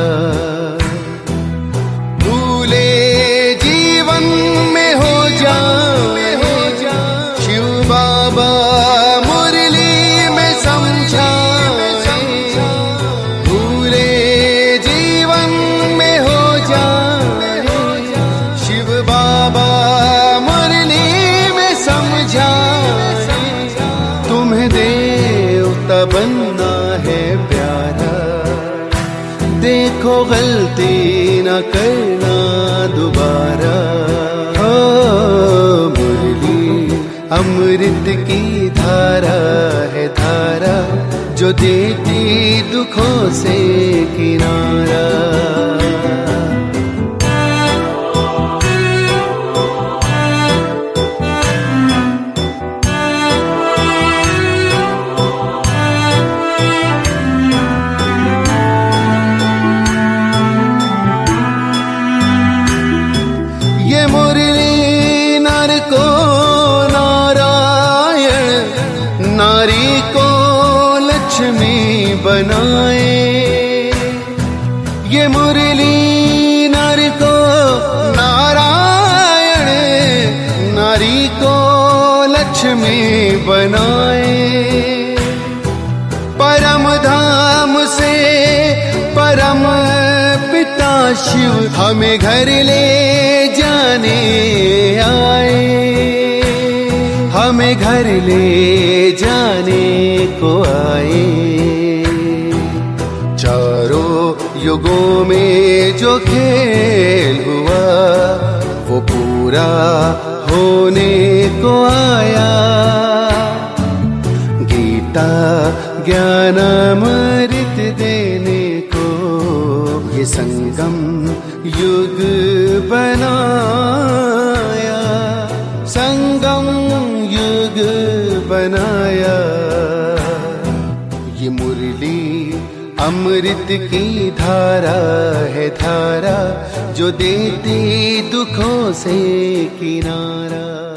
भूले जीवन में हो जाए शिव बाबा मुरली में समझाए। भूले जीवन में हो जाए शिव बाबा मुरली में समझाए। तुम्हें देवता बनना है प्यारा, देखो गलती न करना दोबारा। ओ मुरली अमृत की धारा है धारा जो देती दुखों से किनारा। नारी को लक्ष्मी बनाए, ये मुरली नारी को नारायण नारी को लक्ष्मी बनाए। परम धाम से परम पिता शिव हमें घर ले जाने आए, हमें घर ले जाने को आए। चारों युगों में जो खेल हुआ वो पूरा होने को आया। गीता ज्ञान अमृत देने को ये संगम युग बनाया, संगम युग बनाया। ये मुरली अमृत की धारा है धारा जो देती दुखों से किनारा।